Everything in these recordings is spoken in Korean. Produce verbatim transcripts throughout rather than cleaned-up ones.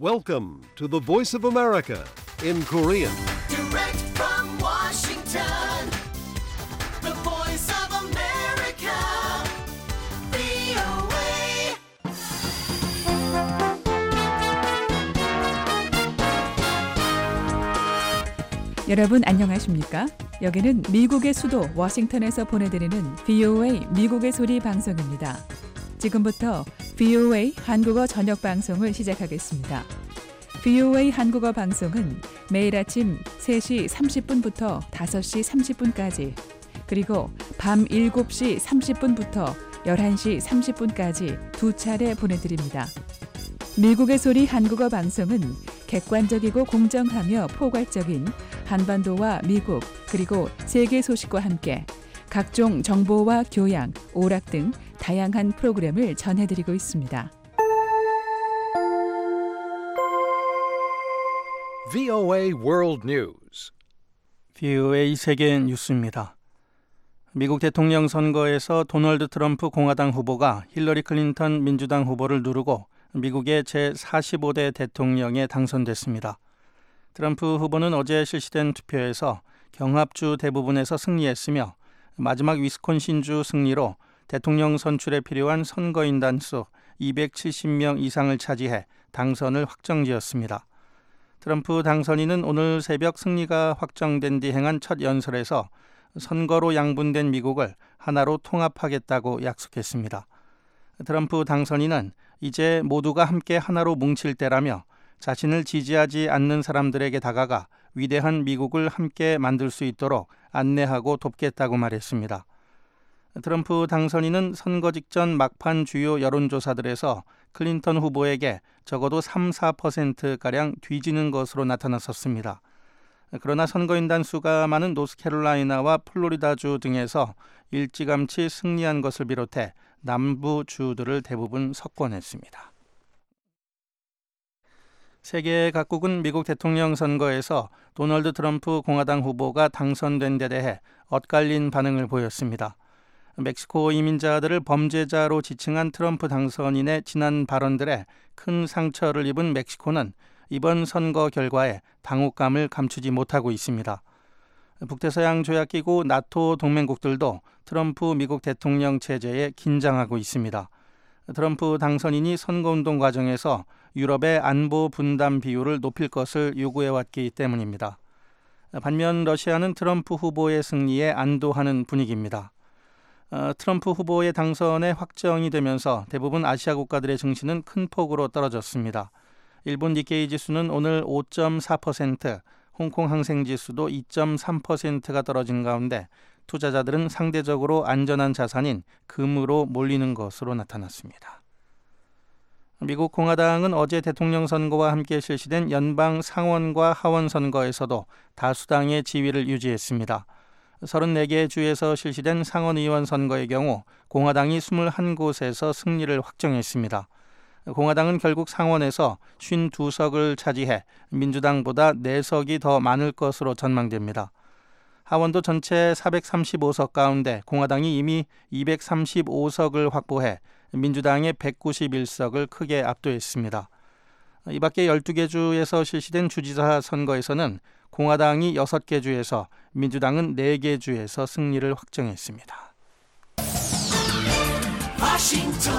Welcome to the Voice of America in Korean. Direct from Washington, the Voice of America, 브이오에이. 여러분 안녕하십니까? 여기는 미국의 수도 워싱턴에서 보내드리는 브이오에이 미국의 소리 방송입니다. 지금부터 브이오에이 한국어 저녁 방송을 시작하겠습니다. 브이오에이 한국어 방송은 매일 아침 세 시 삼십 분부터 다섯 시 삼십 분까지 그리고 밤 일곱 시 삼십 분부터 열한 시 삼십 분까지 두 차례 보내드립니다. 미국의 소리 한국어 방송은 객관적이고 공정하며 포괄적인 한반도와 미국 그리고 세계 소식과 함께 각종 정보와 교양, 오락 등 다양한 프로그램을 전해드리고 있습니다. 브이오에이 World News. 브이오에이 세계 뉴스입니다. 미국 대통령 선거에서 도널드 트럼프 공화당 후보가 힐러리 클린턴 민주당 후보를 누르고 미국의 제사십오 대 대통령에 당선됐습니다. 트럼프 후보는 어제 실시된 투표에서 경합주 대부분에서 승리했으며 마지막 위스콘신주 승리로 대통령 선출에 필요한 선거인단 수 이백칠십 명 이상을 차지해 당선을 확정지었습니다. 트럼프 당선인은 오늘 새벽 승리가 확정된 뒤 행한 첫 연설에서 선거로 양분된 미국을 하나로 통합하겠다고 약속했습니다. 트럼프 당선인은 이제 모두가 함께 하나로 뭉칠 때라며 자신을 지지하지 않는 사람들에게 다가가 위대한 미국을 함께 만들 수 있도록 안내하고 돕겠다고 말했습니다. 트럼프 당선인은 선거 직전 막판 주요 여론조사들에서 클린턴 후보에게 적어도 삼, 사 퍼센트가량 뒤지는 것으로 나타났었습니다. 그러나 선거인단 수가 많은 노스캐롤라이나와 플로리다주 등에서 일찌감치 승리한 것을 비롯해 남부주들을 대부분 석권했습니다. 세계 각국은 미국 대통령 선거에서 도널드 트럼프 공화당 후보가 당선된 데 대해 엇갈린 반응을 보였습니다. 멕시코 이민자들을 범죄자로 지칭한 트럼프 당선인의 지난 발언들에 큰 상처를 입은 멕시코는 이번 선거 결과에 당혹감을 감추지 못하고 있습니다. 북대서양 조약기구 나토 동맹국들도 트럼프 미국 대통령 체제에 긴장하고 있습니다. 트럼프 당선인이 선거운동 과정에서 유럽의 안보 분담 비율을 높일 것을 요구해왔기 때문입니다. 반면 러시아는 트럼프 후보의 승리에 안도하는 분위기입니다. 어, 트럼프 후보의 당선에 확정이 되면서 대부분 아시아 국가들의 증시는 큰 폭으로 떨어졌습니다. 일본 니케이 지수는 오늘 오 점 사 퍼센트, 홍콩 항생 지수도 이 점 삼 퍼센트가 떨어진 가운데 투자자들은 상대적으로 안전한 자산인 금으로 몰리는 것으로 나타났습니다. 미국 공화당은 어제 대통령 선거와 함께 실시된 연방 상원과 하원 선거에서도 다수당의 지위를 유지했습니다. 서른네 개 주에서 실시된 상원의원 선거의 경우 공화당이 이십일 곳에서 승리를 확정했습니다. 공화당은 결국 상원에서 오십이 석을 차지해 민주당보다 네 석이 더 많을 것으로 전망됩니다. 하원도 전체 사백삼십오 석 가운데 공화당이 이미 이백삼십오 석을 확보해 민주당의 백구십일 석을 크게 압도했습니다. 이 밖에 열두 개 주에서 실시된 주지사 선거에서는 공화당이 여섯 개 주에서 민주당은 네 개 주에서 승리를 확정했습니다. 워싱턴,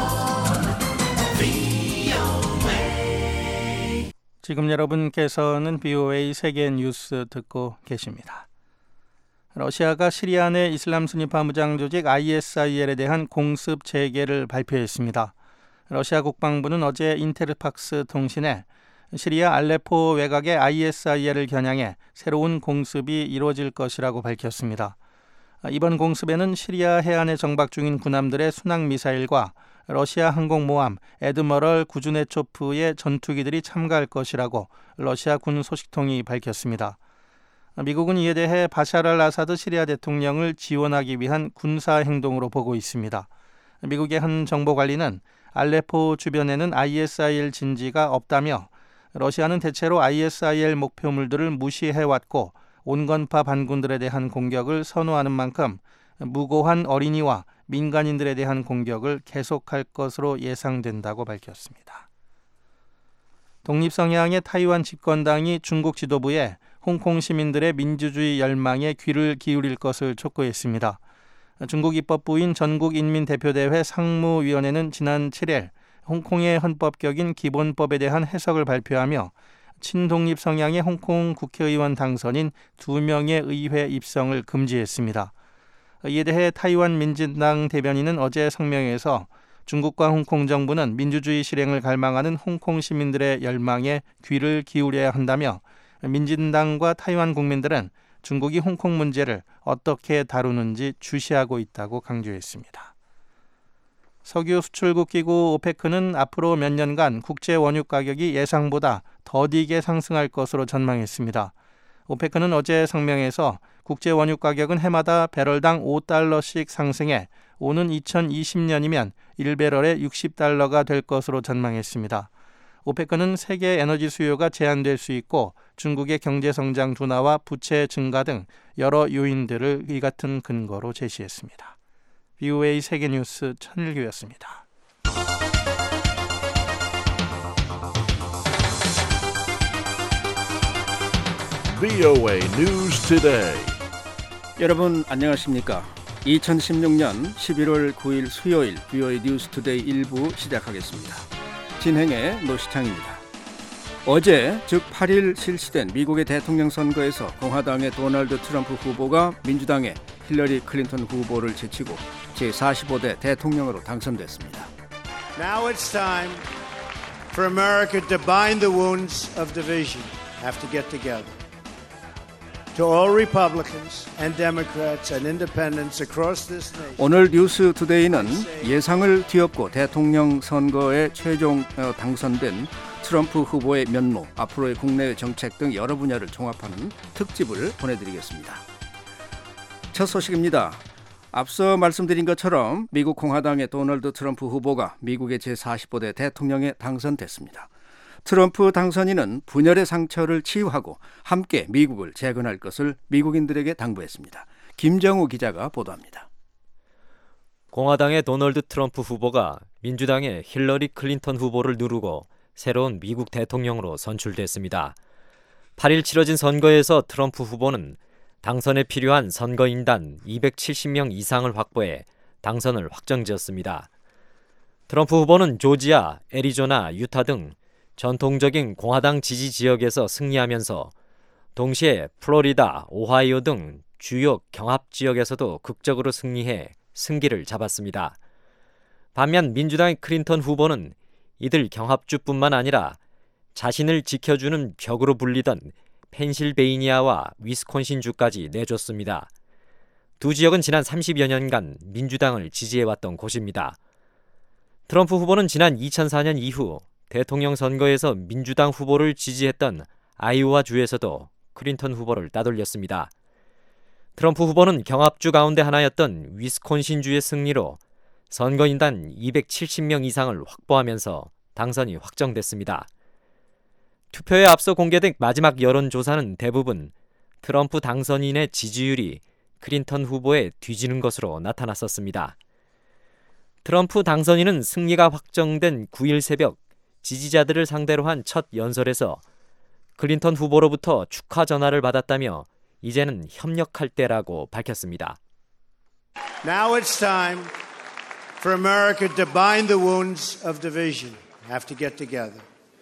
브이오에이. 지금 여러분께서는 브이오에이 세계 뉴스 듣고 계십니다. 러시아가 시리아 내 이슬람 순위파 무장 조직 아이에스아이엘에 대한 공습 재개를 발표했습니다. 러시아 국방부는 어제 인테르팍스 통신에 시리아 알레포 외곽의 아이에스아이엘을 겨냥해 새로운 공습이 이루어질 것이라고 밝혔습니다. 이번 공습에는 시리아 해안에 정박 중인 군함들의 순항미사일과 러시아 항공모함 에드머럴 구즈네초프의 전투기들이 참가할 것이라고 러시아 군 소식통이 밝혔습니다. 미국은 이에 대해 바샤르 알 아사드 시리아 대통령을 지원하기 위한 군사행동으로 보고 있습니다. 미국의 한 정보관리는 알레포 주변에는 아이에스아이엘 진지가 없다며 러시아는 대체로 아이에스아이엘 목표물들을 무시해왔고 온건파 반군들에 대한 공격을 선호하는 만큼 무고한 어린이와 민간인들에 대한 공격을 계속할 것으로 예상된다고 밝혔습니다. 독립성향의 타이완 집권당이 중국 지도부에 홍콩 시민들의 민주주의 열망에 귀를 기울일 것을 촉구했습니다. 중국 입법부인 전국인민대표대회 상무위원회는 지난 칠 일 홍콩의 헌법격인 기본법에 대한 해석을 발표하며 친독립 성향의 홍콩 국회의원 당선인 두 명의 의회 입성을 금지했습니다. 이에 대해 타이완 민진당 대변인은 어제 성명에서 중국과 홍콩 정부는 민주주의 실행을 갈망하는 홍콩 시민들의 열망에 귀를 기울여야 한다며 민진당과 타이완 국민들은 중국이 홍콩 문제를 어떻게 다루는지 주시하고 있다고 강조했습니다. 석유 수출국 기구 오페크는 앞으로 몇 년간 국제 원유 가격이 예상보다 더디게 상승할 것으로 전망했습니다. 오페크는 어제 성명에서 국제 원유 가격은 해마다 배럴당 오 달러씩 상승해 오는 이천이십 년이면 일 배럴에 육십 달러가 될 것으로 전망했습니다. 오페크는 세계 에너지 수요가 제한될 수 있고 중국의 경제성장 둔화와 부채 증가 등 여러 요인들을 이 같은 근거로 제시했습니다. 비오에이 세계뉴스 천일규였습니다. 비오에이 News Today. 여러분 안녕하십니까? 이천십육 년 십일월 구일 수요일 비오에이 뉴스 투데이 일 부 시작하겠습니다. 진행의 노시창입니다. 어제 즉 팔 일 실시된 미국의 대통령 선거에서 공화당의 도널드 트럼프 후보가 민주당의 힐러리 클린턴 후보를 제치고 제사십오 대 대통령으로 당선됐습니다. Now it's time for America to bind the wounds of division. Have to get together. To all Republicans and Democrats and independents across this nation. 오늘 뉴스 투데이는 예상을 뒤엎고 대통령 선거에 최종 당선된 트럼프 후보의 면모, 앞으로의 국내 정책 등 여러 분야를 종합하는 특집을 보내드리겠습니다. 첫 소식입니다. 앞서 말씀드린 것처럼 미국 공화당의 도널드 트럼프 후보가 미국의 제사십오 대 대통령에 당선됐습니다. 트럼프 당선인은 분열의 상처를 치유하고 함께 미국을 재건할 것을 미국인들에게 당부했습니다. 김정우 기자가 보도합니다. 공화당의 도널드 트럼프 후보가 민주당의 힐러리 클린턴 후보를 누르고 새로운 미국 대통령으로 선출됐습니다. 팔 일 치러진 선거에서 트럼프 후보는 당선에 필요한 선거인단 이백칠십 명 이상을 확보해 당선을 확정지었습니다. 트럼프 후보는 조지아, 애리조나, 유타 등 전통적인 공화당 지지 지역에서 승리하면서 동시에 플로리다, 오하이오 등 주요 경합 지역에서도 극적으로 승리해 승기를 잡았습니다. 반면 민주당의 클린턴 후보는 이들 경합주뿐만 아니라 자신을 지켜주는 벽으로 불리던 펜실베이니아와 위스콘신주까지 내줬습니다. 두 지역은 지난 삼십여 년간 민주당을 지지해왔던 곳입니다. 트럼프 후보는 지난 이천사 년 이후 대통령 선거에서 민주당 후보를 지지했던 아이오와 주에서도 클린턴 후보를 따돌렸습니다. 트럼프 후보는 경합주 가운데 하나였던 위스콘신주의 승리로 선거인단 이백칠십 명 이상을 확보하면서 당선이 확정됐습니다. 투표에 앞서 공개된 마지막 여론조사는 대부분 트럼프 당선인의 지지율이 클린턴 후보에 뒤지는 것으로 나타났었습니다. 트럼프 당선인은 승리가 확정된 구 일 새벽 지지자들을 상대로 한 첫 연설에서 클린턴 후보로부터 축하 전화를 받았다며 이제는 협력할 때라고 밝혔습니다. Now it's time for America to bind the wounds of division. Have to get together.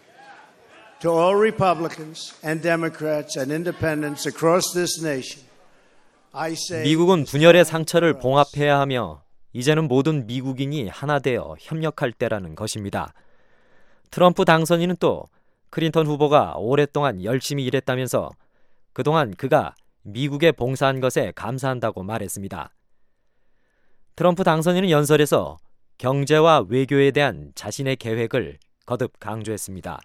To all Republicans and Democrats and independents across this nation, I say 미국은 분열의 상처를 봉합해야 하며 이제는 모든 미국인이 하나 되어 협력할 때라는 것입니다. 트럼프 당선인은 또 클린턴 후보가 오랫동안 열심히 일했다면서 그동안 그가 미국에 봉사한 것에 감사한다고 말했습니다. 트럼프 당선인은 연설에서 경제와 외교에 대한 자신의 계획을 거듭 강조했습니다.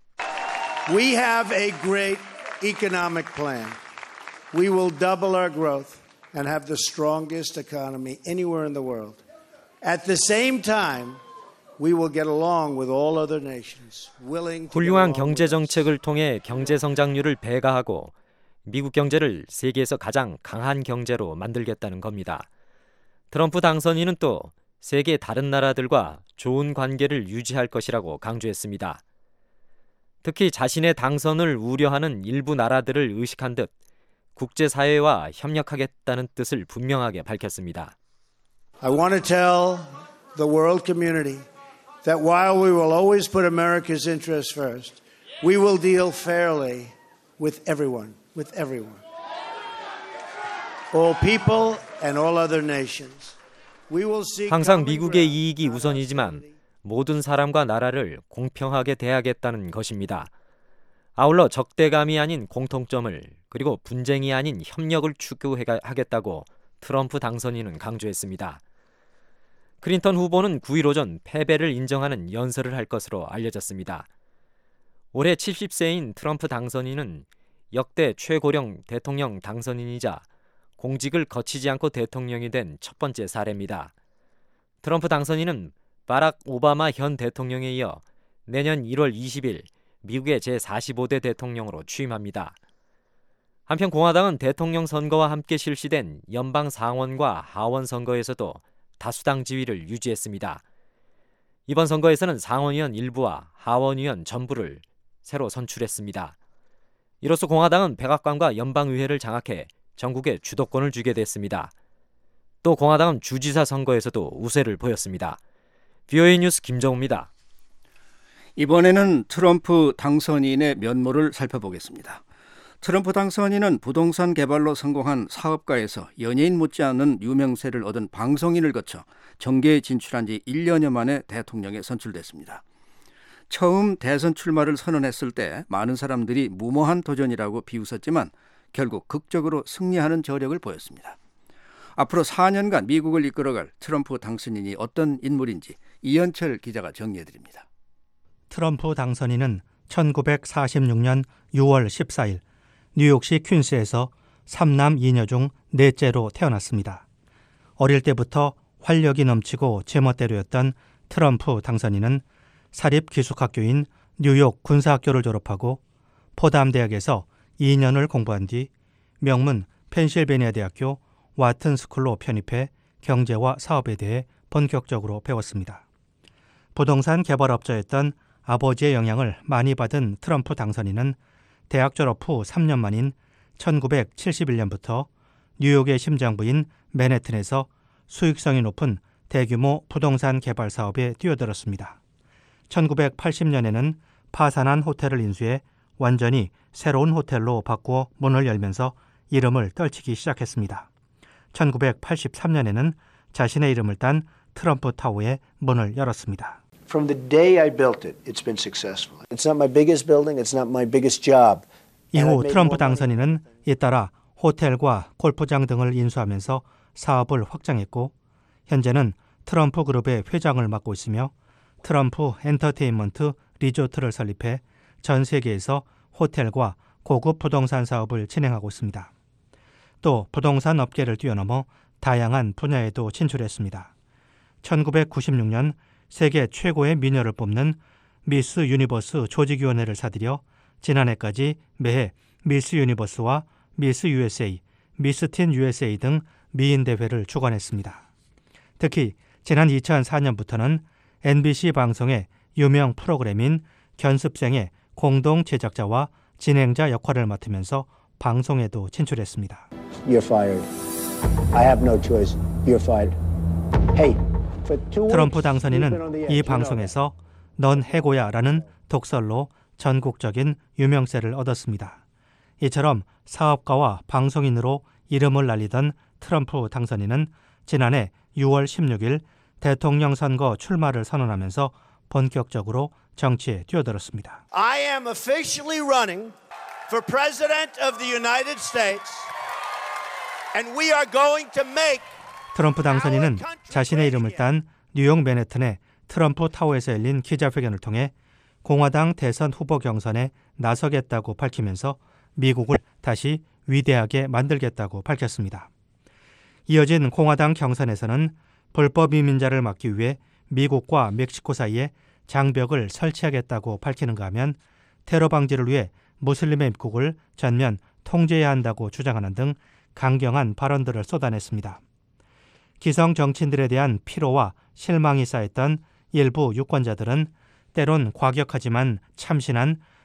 We have a great economic plan. We will double our growth and have the strongest economy anywhere in the world. At the same time, we will get along with all other nations. Willing to 훌륭한 경제 정책을 통해 경제 성장률을 배가하고 미국 경제를 세계에서 가장 강한 경제로 만들겠다는 겁니다. 트럼프 당선인은 또 세계 다른 나라들과 좋은 관계를 유지할 것이라고 강조했습니다. 특히 자신의 당선을 우려하는 일부 나라들을 의식한 듯 국제사회와 협력하겠다는 뜻을 분명하게 밝혔습니다. I want to tell the world community that while we will always put America's interests first, we will deal fairly with everyone, with everyone. All people and all other nations. We will seek 항상 common 미국의 ground, 이익이 not 우선이지만 hostility. 모든 사람과 나라를 공평하게 대하겠다는 것입니다. 아울러 적대감이 아닌 공통점을 그리고 분쟁이 아닌 협력을 추구하겠다고 트럼프 당선인은 강조했습니다. 클린턴 후보는 구 일 오전 패배를 인정하는 연설을 할 것으로 알려졌습니다. 올해 칠십 세인 트럼프 당선인은 역대 최고령 대통령 당선인이자 공직을 거치지 않고 대통령이 된 첫 번째 사례입니다. 트럼프 당선인은 바락 오바마 현 대통령에 이어 내년 일월 이십일 미국의 제사십오 대 대통령으로 취임합니다. 한편 공화당은 대통령 선거와 함께 실시된 연방 상원과 하원 선거에서도 다수당 지위를 유지했습니다. 이번 선거에서는 상원의원 일부와 하원의원 전부를 새로 선출했습니다. 이로써 공화당은 백악관과 연방의회를 장악해 전국에 주도권을 쥐게 됐습니다. 또 공화당은 주지사 선거에서도 우세를 보였습니다. 비오에이 뉴스 김정우입니다. 이번에는 트럼프 당선인의 면모를 살펴보겠습니다. 트럼프 당선인은 부동산 개발로 성공한 사업가에서 연예인 못지않은 유명세를 얻은 방송인을 거쳐 정계에 진출한 지 일 년여 만에 대통령에 선출됐습니다. 처음 대선 출마를 선언했을 때 많은 사람들이 무모한 도전이라고 비웃었지만 결국 극적으로 승리하는 저력을 보였습니다. 앞으로 사 년간 미국을 이끌어갈 트럼프 당선인이 어떤 인물인지 이현철 기자가 정리해드립니다. 트럼프 당선인은 천구백사십육 년 유월 십사일 뉴욕시 퀸스에서 삼남 이녀 중 넷째로 태어났습니다. 어릴 때부터 활력이 넘치고 제멋대로였던 트럼프 당선인은 사립기숙학교인 뉴욕 군사학교를 졸업하고 포담 대학에서 이 년을 공부한 뒤 명문 펜실베니아 대학교 와튼 스쿨로 편입해 경제와 사업에 대해 본격적으로 배웠습니다. 부동산 개발업자였던 아버지의 영향을 많이 받은 트럼프 당선인은 대학 졸업 후 삼 년 만인 천구백칠십일 년부터 뉴욕의 심장부인 맨해튼에서 수익성이 높은 대규모 부동산 개발 사업에 뛰어들었습니다. 천구백팔십 년에는 파산한 호텔을 인수해 완전히 새로운 호텔로 바꾸어 문을 열면서 이름을 떨치기 시작했습니다. 천구백팔십삼 년에는 자신의 이름을 딴 트럼프 타워의 문을 열었습니다. From the day I built it, it's been successful. It's not my biggest building, it's not my biggest job. 이후 트럼프 당선인은 잇따라 호텔과 골프장 등을 인수하면서 사업을 확장했고 현재는 트럼프 그룹의 회장을 맡고 있으며 트럼프 엔터테인먼트 리조트를 설립해 전 세계에서 호텔과 고급 부동산 사업을 진행하고 있습니다. 또 부동산 업계를 뛰어넘어 다양한 분야에도 진출했습니다. 천구백구십육 년 세계 최고의 미녀를 뽑는 미스 유니버스 조직위원회를 사들여 지난해까지 매해 미스 유니버스와 미스 유에스에이, 미스 틴 유에스에이 등 미인 대회를 주관했습니다. 특히 지난 이천사 년부터는 엠비씨 방송의 유명 프로그램인 견습생의 공동 제작자와 진행자 역할을 맡으면서 방송에도 진출했습니다. You're fired. I have no choice. You're fired. Hey, for two 트럼프 weeks, you've been on 당선인은 the edge. 이 You know that. 방송에서 넌 해고야라는 독설로 전국적인 유명세를 얻었습니다. 이처럼 사업가와 방송인으로 이름을 날리던 트럼프 당선인은 지난해 유월 십육일 대통령 선거 출마를 선언하면서 본격적으로 정치에 뛰어들었습니다. I am officially running for President of the United States, and we are going to make 트럼프 당선인은 자신의 이름을 딴 뉴욕 맨해튼의 트럼프 타워에서 열린 기자회견을 통해 공화당 대선 후보 경선에 나서겠다고 밝히면서 미국을 다시 위대하게 만들겠다고 밝혔습니다. 이어진 공화당 경선에서는 불법 이민자를 막기 위해 미국과 멕시코 사이에 장벽을 설치하겠다고 밝히는가 하면 테러 방지를 위해 무슬림의 입국을 전면 통제해야 한다고 주장하는 등 강경한 발언들을 쏟아냈습니다. 기성 정치인들에 대한 피로와 실망이 쌓였던 일부 유권자들은 때론 과격하지만 참신한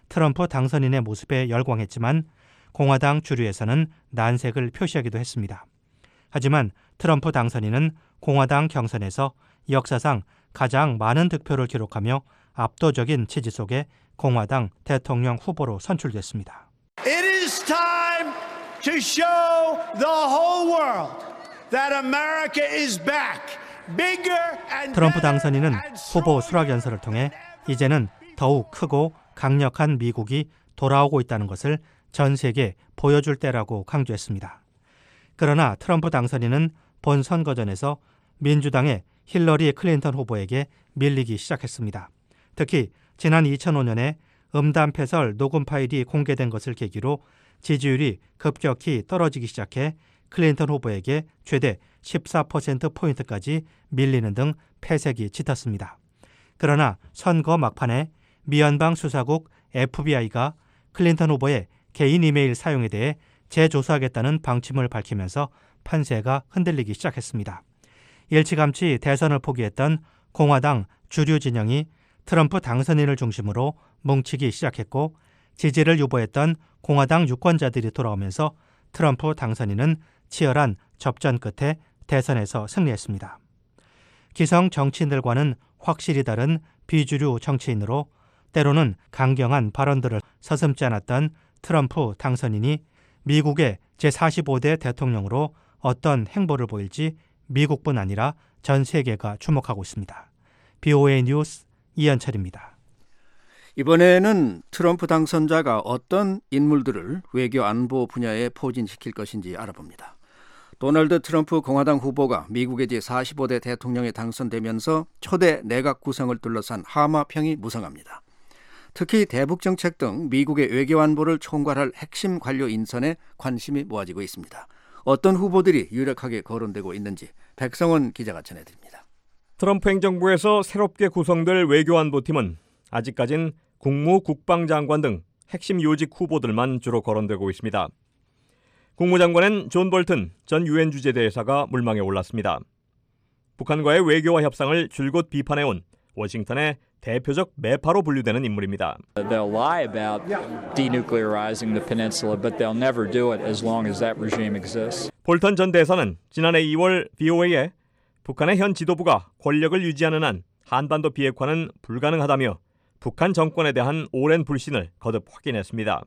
트럼프 당선인의 모습에 열광했지만 공화당 주류에서는 난색을 표시하기도 했습니다. 하지만 트럼프 당선인은 공화당 경선에서 역사상 가장 많은 득표를 기록하며 압도적인 지지 속에 공화당 대통령 후보로 선출됐습니다. It is time to show the whole world that America is back. Bigger and 트럼프 당선인은 후보 수락 연설을 통해 이제는 더욱 크고 강력한 미국이 돌아오고 있다는 것을 전 세계에 보여줄 때라고 강조했습니다. 그러나 트럼프 당선인은 본 선거전에서 민주당의 힐러리 클린턴 후보에게 밀리기 시작했습니다. 특히 지난 이천오 년에 음담 패설 녹음 파일이 공개된 것을 계기로 지지율이 급격히 떨어지기 시작해 클린턴 후보에게 최대 십사 퍼센트 포인트까지 밀리는 등 패색이 짙었습니다. 그러나 선거 막판에 미연방 수사국 에프비아이가 클린턴 후보의 개인 이메일 사용에 대해 재조사하겠다는 방침을 밝히면서 판세가 흔들리기 시작했습니다. 일찌감치 대선을 포기했던 공화당 주류 진영이 트럼프 당선인을 중심으로 뭉치기 시작했고 지지를 유보했던 공화당 유권자들이 돌아오면서 트럼프 당선인은 치열한 접전 끝에 대선에서 승리했습니다. 기성 정치인들과는 확실히 다른 비주류 정치인으로 때로는 강경한 발언들을 서슴지 않았던 트럼프 당선인이 미국의 제사십오 대 대통령으로 어떤 행보를 보일지 미국뿐 아니라 전 세계가 주목하고 있습니다. 비오에이 뉴스 이현철입니다. 이번에는 트럼프 당선자가 어떤 인물들을 외교 안보 분야에 포진시킬 것인지 알아봅니다. 도널드 트럼프 공화당 후보가 미국의 제사십오 대 대통령에 당선되면서 초대 내각 구성을 둘러싼 하마평이 무성합니다. 특히 대북 정책 등 미국의 외교 안보를 총괄할 핵심 관료 인선에 관심이 모아지고 있습니다. 어떤 후보들이 유력하게 거론되고 있는지 백성원 기자가 전해드립니다. 트럼프 행정부에서 새롭게 구성될 외교안보팀은 아직까진 국무, 국방장관 등 핵심 요직 후보들만 주로 거론되고 있습니다. 국무장관은 존 볼튼 전 유엔 주재대사가 물망에 올랐습니다. 북한과의 외교와 협상을 줄곧 비판해온 워싱턴의 대표적 매파로 분류되는 인물입니다. They'll lie about denuclearizing the peninsula, but they'll never do it as long as that regime exists. 볼턴 전 대사는 지난해 이월 비오에이에 북한의 현 지도부가 권력을 유지하는 한 한반도 비핵화는 불가능하다며 북한 정권에 대한 오랜 불신을 거듭 확인했습니다.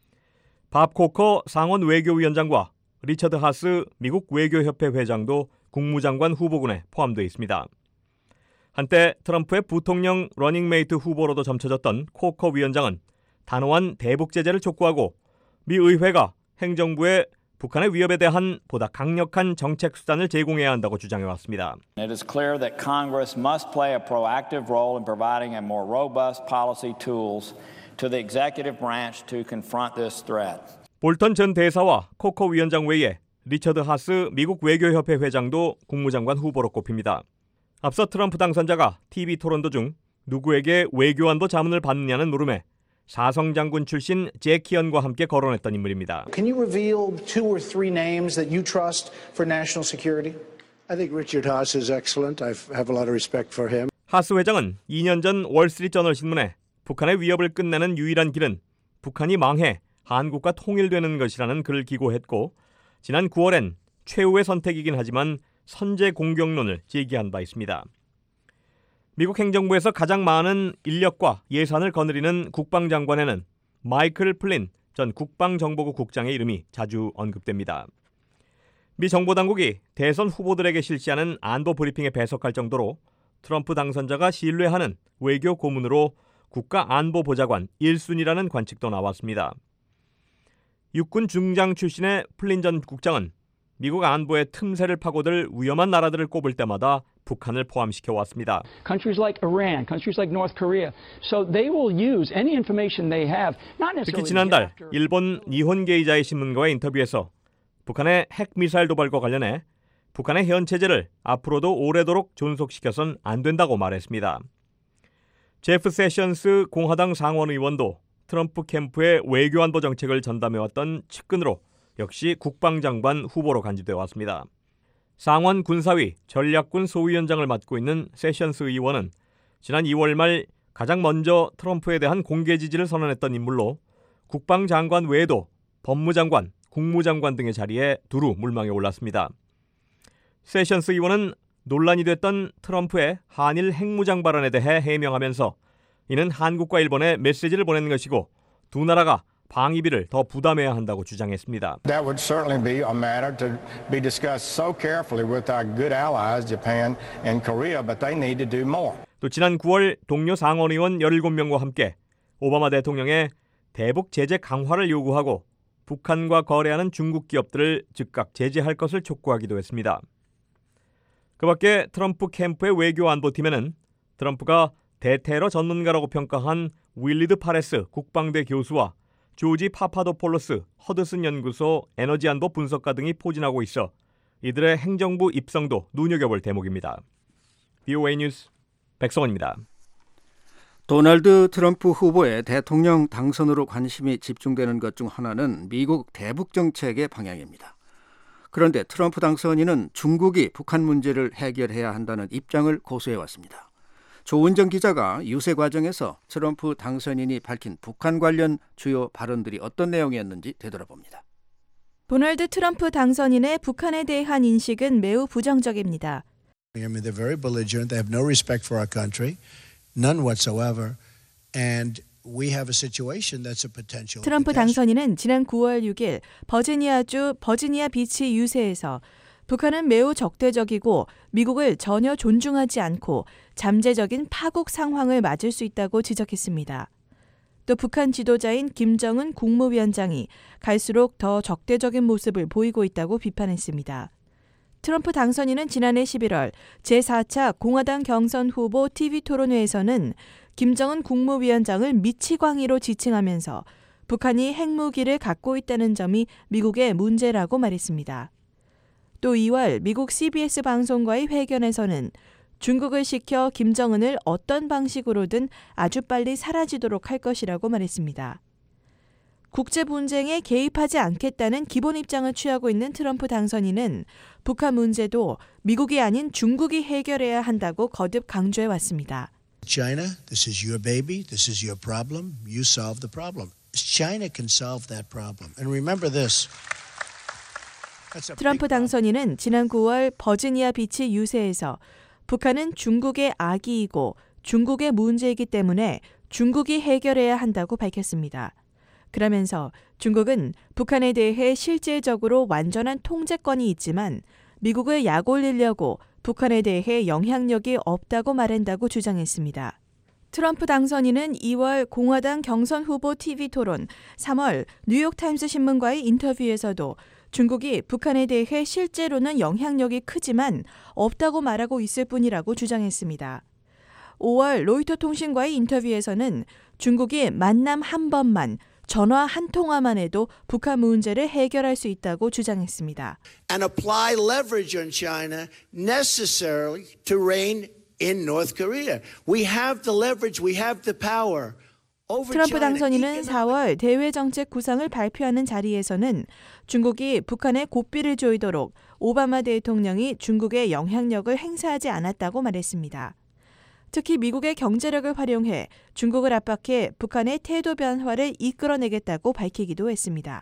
밥 코커 상원 외교위원장과 리처드 하스 미국 외교협회 회장도 국무장관 후보군에 포함되어 있습니다. 한때 트럼프의 부통령 러닝메이트 후보로도 점쳐졌던 코커 위원장은 단호한 대북 제재를 촉구하고 미 의회가 행정부에 북한의 위협에 대한 보다 강력한 정책 수단을 제공해야 한다고 주장해왔습니다. It is clear that Congress must play a proactive role in providing a more robust policy tools to the executive branch to confront this threat. 볼턴 전 대사와 코커 위원장 외에 리처드 하스 미국 외교협회 회장도 국무장관 후보로 꼽힙니다. 앞서 트럼프 당선자가 티비 토론 도중 누구에게 외교안보 자문을 받느냐는 물음에 사성장군 출신 제키언과 함께 거론했던 인물입니다. Can you reveal two or three names that you trust for national security? I think Richard Haas is excellent. I have a lot of respect for him. 하스 회장은 이 년 전 월스트리트저널 신문에 북한의 위협을 끝내는 유일한 길은 북한이 망해 한국과 통일되는 것이라는 글을 기고했고 지난 구월엔 최후의 선택이긴 하지만 선제 공격론을 제기한 바 있습니다. 미국 행정부에서 가장 많은 인력과 예산을 거느리는 국방장관에는 마이클 플린 전 국방정보국 국장의 이름이 자주 언급됩니다. 미 정보당국이 대선 후보들에게 실시하는 안보 브리핑에 배석할 정도로 트럼프 당선자가 신뢰하는 외교 고문으로 국가안보보좌관 일 순위라는 관측도 나왔습니다. 육군 중장 출신의 플린 전 국장은 미국 안보의 틈새를 파고들 위험한 나라들을 꼽을 때마다 북한을 포함시켜 왔습니다. Countries like Iran, countries like North Korea. So they will use any information they have. Not necessarily. 특히 지난달 일본 니혼 게이자의 신문과의 인터뷰에서 북한의 핵 미사일 도발과 관련해 북한의 현 체제를 앞으로도 오래도록 존속시켜선 안 된다고 말했습니다. 제프 세션스 공화당 상원 의원도 트럼프 캠프의 외교안보 정책을 전담해왔던 측근으로 역시 국방장관 후보로 간주되어 왔습니다. 상원 군사위 전략군 소위원장을 맡고 있는 세션스 의원은 지난 이월 말 가장 먼저 트럼프에 대한 공개 지지를 선언했던 인물로 국방장관 외에도 법무장관, 국무장관 등의 자리에 두루 물망에 올랐습니다. 세션스 의원은 논란이 됐던 트럼프의 한일 핵무장 발언에 대해 해명하면서 이는 한국과 일본에 메시지를 보내는 것이고 두 나라가 방위비를 더 부담해야 한다고 주장했습니다. That would certainly be a matter to be discussed so carefully with our good allies, Japan and Korea, but they need to do more. 또 지난 구월 동료 상원의원 열일곱 명과 함께 오바마 대통령의 대북 제재 강화를 요구하고 북한과 거래하는 중국 기업들을 즉각 제재할 것을 촉구하기도 했습니다. 그 밖에 트럼프 캠프의 외교안보팀에는 트럼프가 대테러 전문가라고 평가한 윌리드 파레스 국방대 교수와 조지 파파도폴로스 허드슨 연구소 에너지안보 분석가 등이 포진하고 있어 이들의 행정부 입성도 눈여겨볼 대목입니다. 비오에이 뉴스 백성원입니다. 도널드 트럼프 후보의 대통령 당선으로 관심이 집중되는 것 중 하나는 미국 대북 정책의 방향입니다. 그런데 트럼프 당선인은 중국이 북한 문제를 해결해야 한다는 입장을 고수해왔습니다. 조은정 기자가 유세 과정에서 트럼프 당선인이 밝힌 북한 관련 주요 발언들이 어떤 내용이었는지 되돌아봅니다. 도널드 트럼프 당선인의 북한에 대한 인식은 매우 부정적입니다. I mean, they're very belligerent. They have no respect for our country, none whatsoever. And we have a situation that's a potential. 트럼프 당선인은 지난 구월 육일 버지니아주 버지니아 비치 유세에서 북한은 매우 적대적이고 미국을 전혀 존중하지 않고 잠재적인 파국 상황을 맞을 수 있다고 지적했습니다. 또 북한 지도자인 김정은 국무위원장이 갈수록 더 적대적인 모습을 보이고 있다고 비판했습니다. 트럼프 당선인은 지난해 십일월 제사 차 공화당 경선 후보 티비 토론회에서는 김정은 국무위원장을 미치광이로 지칭하면서 북한이 핵무기를 갖고 있다는 점이 미국의 문제라고 말했습니다. 또 이월 미국 씨비에스 방송과의 회견에서는 중국을 시켜 김정은을 어떤 방식으로든 아주 빨리 사라지도록 할 것이라고 말했습니다. 국제 분쟁에 개입하지 않겠다는 기본 입장을 취하고 있는 트럼프 당선인은 북한 문제도 미국이 아닌 중국이 해결해야 한다고 거듭 강조해 왔습니다. China, this is your baby, this is your problem, you solve the problem. China can solve that problem. And remember this. 트럼프 당선인은 지난 구월 버지니아 비치 유세에서 북한은 중국의 악의이고 중국의 문제이기 때문에 중국이 해결해야 한다고 밝혔습니다. 그러면서 중국은 북한에 대해 실질적으로 완전한 통제권이 있지만 미국을 약올리려고 북한에 대해 영향력이 없다고 말한다고 주장했습니다. 트럼프 당선인은 이월 공화당 경선 후보 티비 토론, 삼월 뉴욕타임스 신문과의 인터뷰에서도 중국이 북한에 대해 실제로는 영향력이 크지만 없다고 말하고 있을 뿐이라고 주장했습니다. 오월 로이터 통신과의 인터뷰에서는 중국이 만남 한 번만, 전화 한 통화만 해도 북한 문제를 해결할 수 있다고 주장했습니다. And apply leverage on China necessarily to rein in North Korea. We have the leverage, we have the power. 트럼프 당선인은 사월 대외 정책 구상을 발표하는 자리에서는 중국이 북한에 고삐를 조이도록 오바마 대통령이 중국의 영향력을 행사하지 않았다고 말했습니다. 특히 미국의 경제력을 활용해 중국을 압박해 북한의 태도 변화를 이끌어내겠다고 밝히기도 했습니다.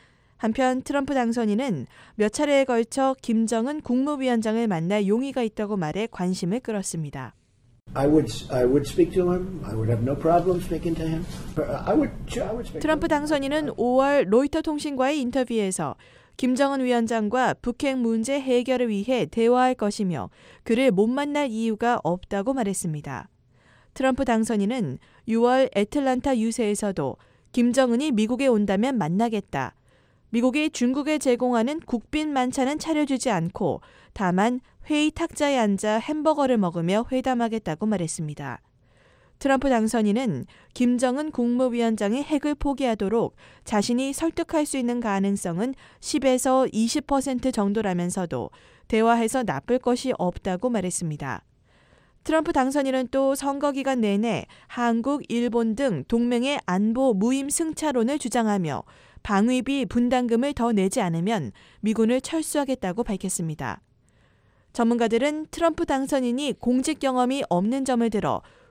한편 트럼프 당선인은 몇 차례에 걸쳐 김정은 국무위원장을 만날 용의가 있다고 말해 관심을 끌었습니다. I would, I would speak to him. I would have no problem speaking to him. I would, I would speak 트럼프 당선인은 오월 로이터 통신과의 인터뷰에서 김정은 위원장과 북핵 문제 해결을 위해 대화할 것이며 그를 못 만날 이유가 없다고 말했습니다. 트럼프 당선인은 유월 애틀란타 유세에서도 김정은이 미국에 온다면 만나겠다. 미국이 중국에 제공하는 국빈 만찬은 차려주지 않고 다만 회의 탁자에 앉아 햄버거를 먹으며 회담하겠다고 말했습니다. 트럼프 당선인은 김정은 국무위원장이 핵을 포기하도록 자신이 설득할 수 있는 가능성은 십에서 이십 퍼센트 정도라면서도 대화해서 나쁠 것이 없다고 말했습니다. 트럼프 당선인은 또 선거 기간 내내 한국, 일본 등 동맹의 안보 무임 승차론을 주장하며 방위비 분담금을 더 내지 않으면 미군을 철수하겠다고 밝혔습니다. 전문가들은 트럼프 당선인이 공직 경험이 없는 점을 들어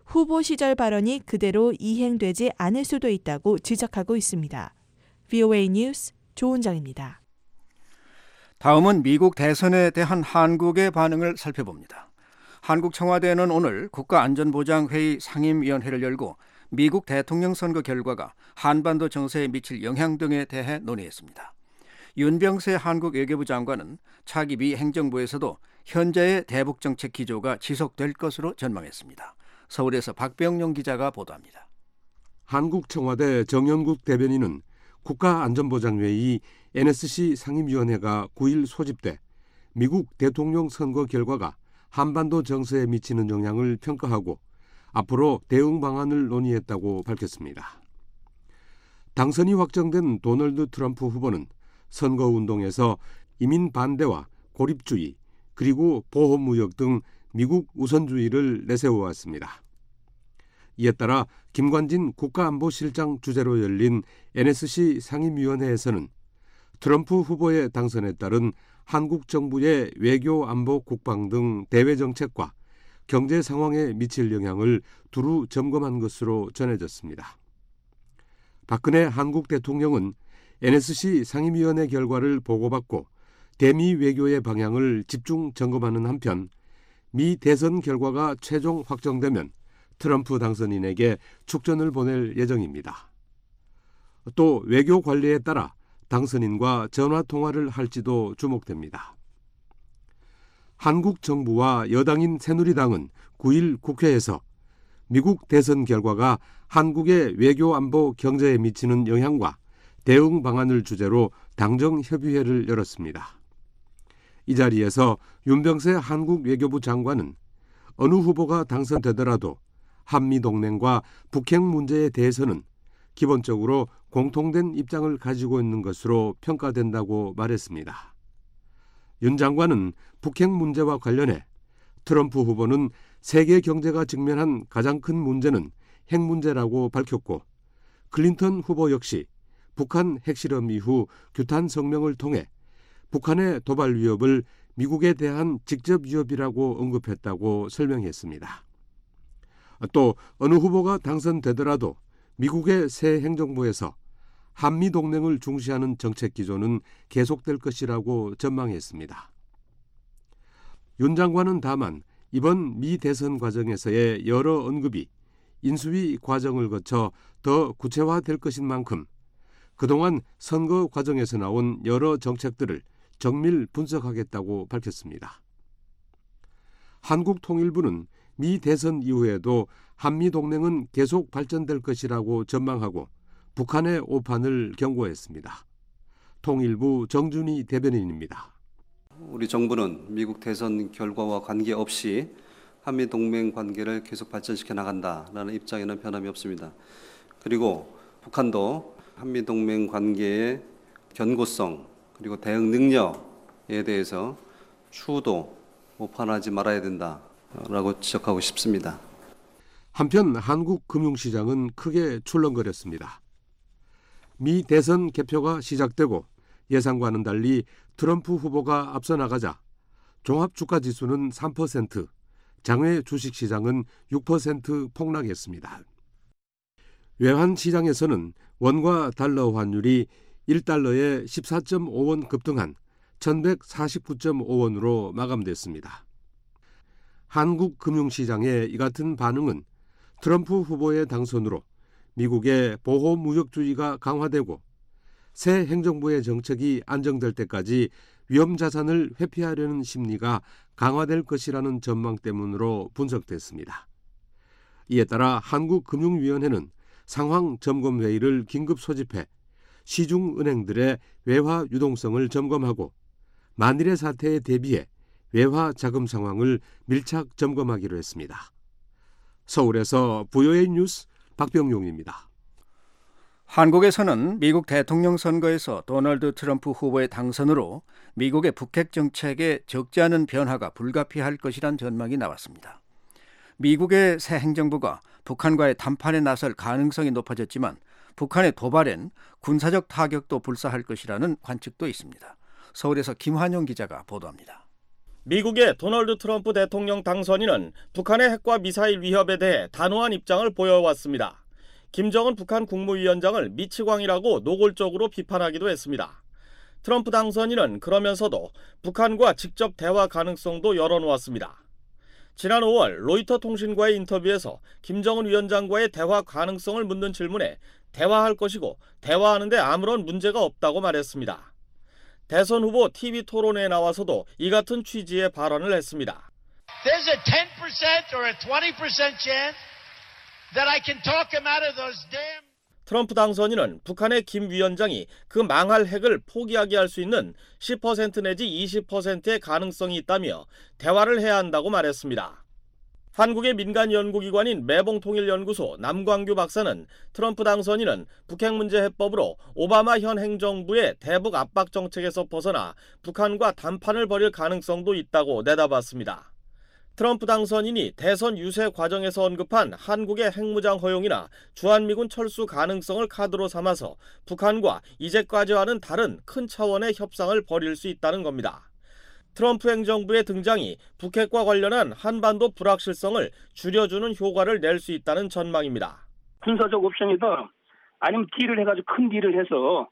후보 시절 발언이 그대로 이행되지 않을 수도 있다고 지적하고 있습니다. 브이오에이 뉴스 조은정입니다. 다음은 미국 대선에 대한 한국의 반응을 살펴봅니다. 한국 청와대는 오늘 국가안전보장회의 상임위원회를 열고 미국 대통령 선거 결과가 한반도 정세에 미칠 영향 등에 대해 논의했습니다. 윤병세 한국 외교부 장관은 차기 미 행정부에서도 현재의 대북 정책 기조가 지속될 것으로 전망했습니다. 서울에서 박병용 기자가 보도합니다. 한국 청와대 정연국 대변인은 국가안전보장회의 엔에스씨 상임위원회가 구일 소집돼 미국 대통령 선거 결과가 한반도 정세에 미치는 영향을 평가하고 앞으로 대응 방안을 논의했다고 밝혔습니다. 당선이 확정된 도널드 트럼프 후보는 선거운동에서 이민 반대와 고립주의 그리고 보호무역 등 미국 우선주의를 내세워왔습니다. 이에 따라 김관진 국가안보실장 주재로 열린 엔에스씨 상임위원회에서는 트럼프 후보의 당선에 따른 한국 정부의 외교, 안보, 국방 등 대외 정책과 경제 상황에 미칠 영향을 두루 점검한 것으로 전해졌습니다. 박근혜 한국 대통령은 엔에스씨 상임위원회 결과를 보고받고 대미 외교의 방향을 집중 점검하는 한편 미 대선 결과가 최종 확정되면 트럼프 당선인에게 축전을 보낼 예정입니다. 또 외교 관리에 따라 당선인과 전화 통화를 할지도 주목됩니다. 한국 정부와 여당인 새누리당은 구일 국회에서 미국 대선 결과가 한국의 외교 안보 경제에 미치는 영향과 대응 방안을 주제로 당정협의회를 열었습니다. 이 자리에서 윤병세 한국 외교부 장관은 어느 후보가 당선되더라도 한미동맹과 북핵 문제에 대해서는 기본적으로 공통된 입장을 가지고 있는 것으로 평가된다고 말했습니다. 윤 장관은 북핵 문제와 관련해 트럼프 후보는 세계 경제가 직면한 가장 큰 문제는 핵 문제라고 밝혔고 클린턴 후보 역시 북한 핵실험 이후 규탄 성명을 통해 북한의 도발 위협을 미국에 대한 직접 위협이라고 언급했다고 설명했습니다. 또 어느 후보가 당선되더라도 미국의 새 행정부에서 한미동맹을 중시하는 정책 기조는 계속될 것이라고 전망했습니다. 윤 장관은 다만 이번 미 대선 과정에서의 여러 언급이 인수위 과정을 거쳐 더 구체화될 것인 만큼 그동안 선거 과정에서 나온 여러 정책들을 정밀 분석하겠다고 밝혔습니다. 한국통일부는 미 대선 이후에도 한미동맹은 계속 발전될 것이라고 전망하고 북한의 오판을 경고했습니다. 통일부 정준희 대변인입니다. 우리 정부는 미국 대선 결과와 관계없이 한미동맹 관계를 계속 발전시켜 나간다라는 입장에는 변함이 없습니다. 그리고 북한도 한미동맹 관계의 견고성 그리고 대응 능력에 대해서 추후도 오판하지 말아야 된다라고 지적하고 싶습니다. 한편 한국 금융시장은 크게 출렁거렸습니다. 미 대선 개표가 시작되고 예상과는 달리 트럼프 후보가 앞서 나가자 종합주가지수는 삼 퍼센트, 장외 주식시장은 육 퍼센트 폭락했습니다. 외환시장에서는 원과 달러 환율이 일 달러에 십사 점 오 원 급등한 천백사십구 점 오 원으로 마감됐습니다. 한국 금융시장의 이 같은 반응은 트럼프 후보의 당선으로 미국의 보호무역주의가 강화되고 새 행정부의 정책이 안정될 때까지 위험자산을 회피하려는 심리가 강화될 것이라는 전망 때문으로 분석됐습니다. 이에 따라 한국금융위원회는 상황점검회의를 긴급 소집해 시중은행들의 외화 유동성을 점검하고 만일의 사태에 대비해 외화 자금 상황을 밀착 점검하기로 했습니다. 서울에서 브이오에이 뉴스 박병용입니다. 한국에서는 미국 대통령 선거에서 도널드 트럼프 후보의 당선으로 미국의 북핵 정책에 적지 않은 변화가 불가피할 것이란 전망이 나왔습니다. 미국의 새 행정부가 북한과의談判에 나설 가능성이 높아졌지만 북한의 도발엔 군사적 타격도 불사할 것이라는 관측도 있습니다. 서울에서 김환영 기자가 보도합니다. 미국의 도널드 트럼프 대통령 당선인은 북한의 핵과 미사일 위협에 대해 단호한 입장을 보여왔습니다. 김정은 북한 국무위원장을 미치광이라고 노골적으로 비판하기도 했습니다. 트럼프 당선인은 그러면서도 북한과 직접 대화 가능성도 열어놓았습니다. 지난 오월 로이터 통신과의 인터뷰에서 김정은 위원장과의 대화 가능성을 묻는 질문에 대화할 것이고 대화하는데 아무런 문제가 없다고 말했습니다. 대선 후보 티비 토론회에 나와서도 이 같은 취지의 발언을 했습니다. There's a ten percent or a twenty percent chance that I can talk him out of those damn 트럼프 당선인은 북한의 김 위원장이 그 망할 핵을 포기하게 할 수 있는 십 퍼센트 내지 이십 퍼센트의 가능성이 있다며 대화를 해야 한다고 말했습니다. 한국의 민간 연구기관인 매봉통일연구소 남광규 박사는 트럼프 당선인은 북핵 문제 해법으로 오바마 현 행정부의 대북 압박 정책에서 벗어나 북한과 담판을 벌일 가능성도 있다고 내다봤습니다. 트럼프 당선인이 대선 유세 과정에서 언급한 한국의 핵무장 허용이나 주한미군 철수 가능성을 카드로 삼아서 북한과 이제까지와는 다른 큰 차원의 협상을 벌일 수 있다는 겁니다. 트럼프 행정부의 등장이 북핵과 관련한 한반도 불확실성을 줄여주는 효과를 낼 수 있다는 전망입니다. 군사적 옵션이다. 아니면 딜을 해가지고 큰 딜을 해서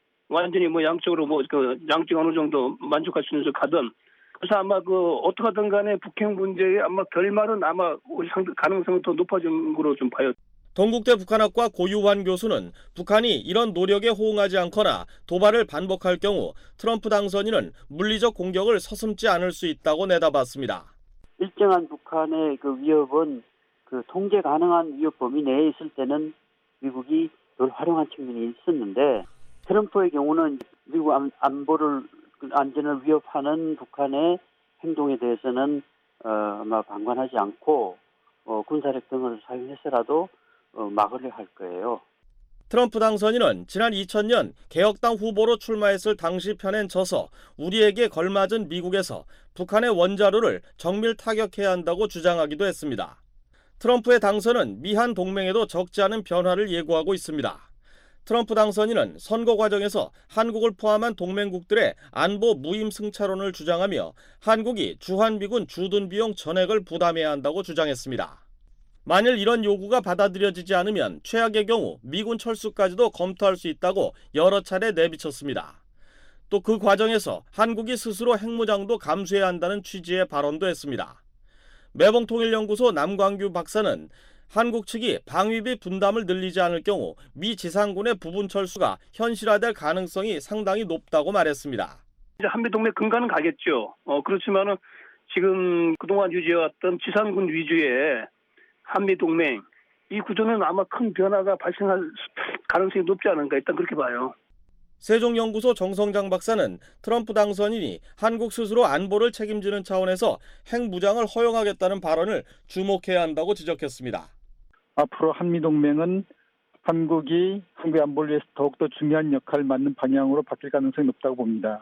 완전히 뭐 양쪽으로 뭐 그 양쪽 어느 정도 만족할 수 있는 데 가든. 그래서 아마 그 어떻게든 간에 북핵 문제의 아마 결말은 아마 가능성이 더 높아진 거로 좀 봐요. 동국대 북한학과 고유환 교수는 북한이 이런 노력에 호응하지 않거나 도발을 반복할 경우 트럼프 당선인은 물리적 공격을 서슴지 않을 수 있다고 내다봤습니다. 일정한 북한의 그 위협은 그 통제 가능한 위협 범위 내에 있을 때는 미국이 그걸 활용한 측면이 있었는데 트럼프의 경우는 미국 안보를 안전을 위협하는 북한의 행동에 대해서는 어, 아마 방관하지 않고 어, 군사력 등을 사용해서라도 어, 막으려 할 거예요. 트럼프 당선인은 지난 이천 년 개혁당 후보로 출마했을 당시 펴낸 저서 우리에게 걸맞은 미국에서 북한의 원자로를 정밀 타격해야 한다고 주장하기도 했습니다. 트럼프의 당선은 미한 동맹에도 적지 않은 변화를 예고하고 있습니다. 트럼프 당선인은 선거 과정에서 한국을 포함한 동맹국들의 안보 무임 승차론을 주장하며 한국이 주한미군 주둔 비용 전액을 부담해야 한다고 주장했습니다. 만일 이런 요구가 받아들여지지 않으면 최악의 경우 미군 철수까지도 검토할 수 있다고 여러 차례 내비쳤습니다. 또 그 과정에서 한국이 스스로 핵무장도 감수해야 한다는 취지의 발언도 했습니다. 매봉통일연구소 남광규 박사는 한국 측이 방위비 분담을 늘리지 않을 경우 미 지상군의 부분 철수가 현실화될 가능성이 상당히 높다고 말했습니다. 이제 한미동맹 근간은 가겠죠. 어, 그렇지만은 지금 그동안 유지해왔던 지상군 위주의 한미동맹 이 구조는 아마 큰 변화가 발생할 가능성이 높지 않은가 일단 그렇게 봐요. 세종연구소 정성장 박사는 트럼프 당선인이 한국 스스로 안보를 책임지는 차원에서 핵무장을 허용하겠다는 발언을 주목해야 한다고 지적했습니다. 앞으로 한미동맹은 한국이 한국의 안보를 위해서 더욱더 중요한 역할을 맡는 방향으로 바뀔 가능성이 높다고 봅니다.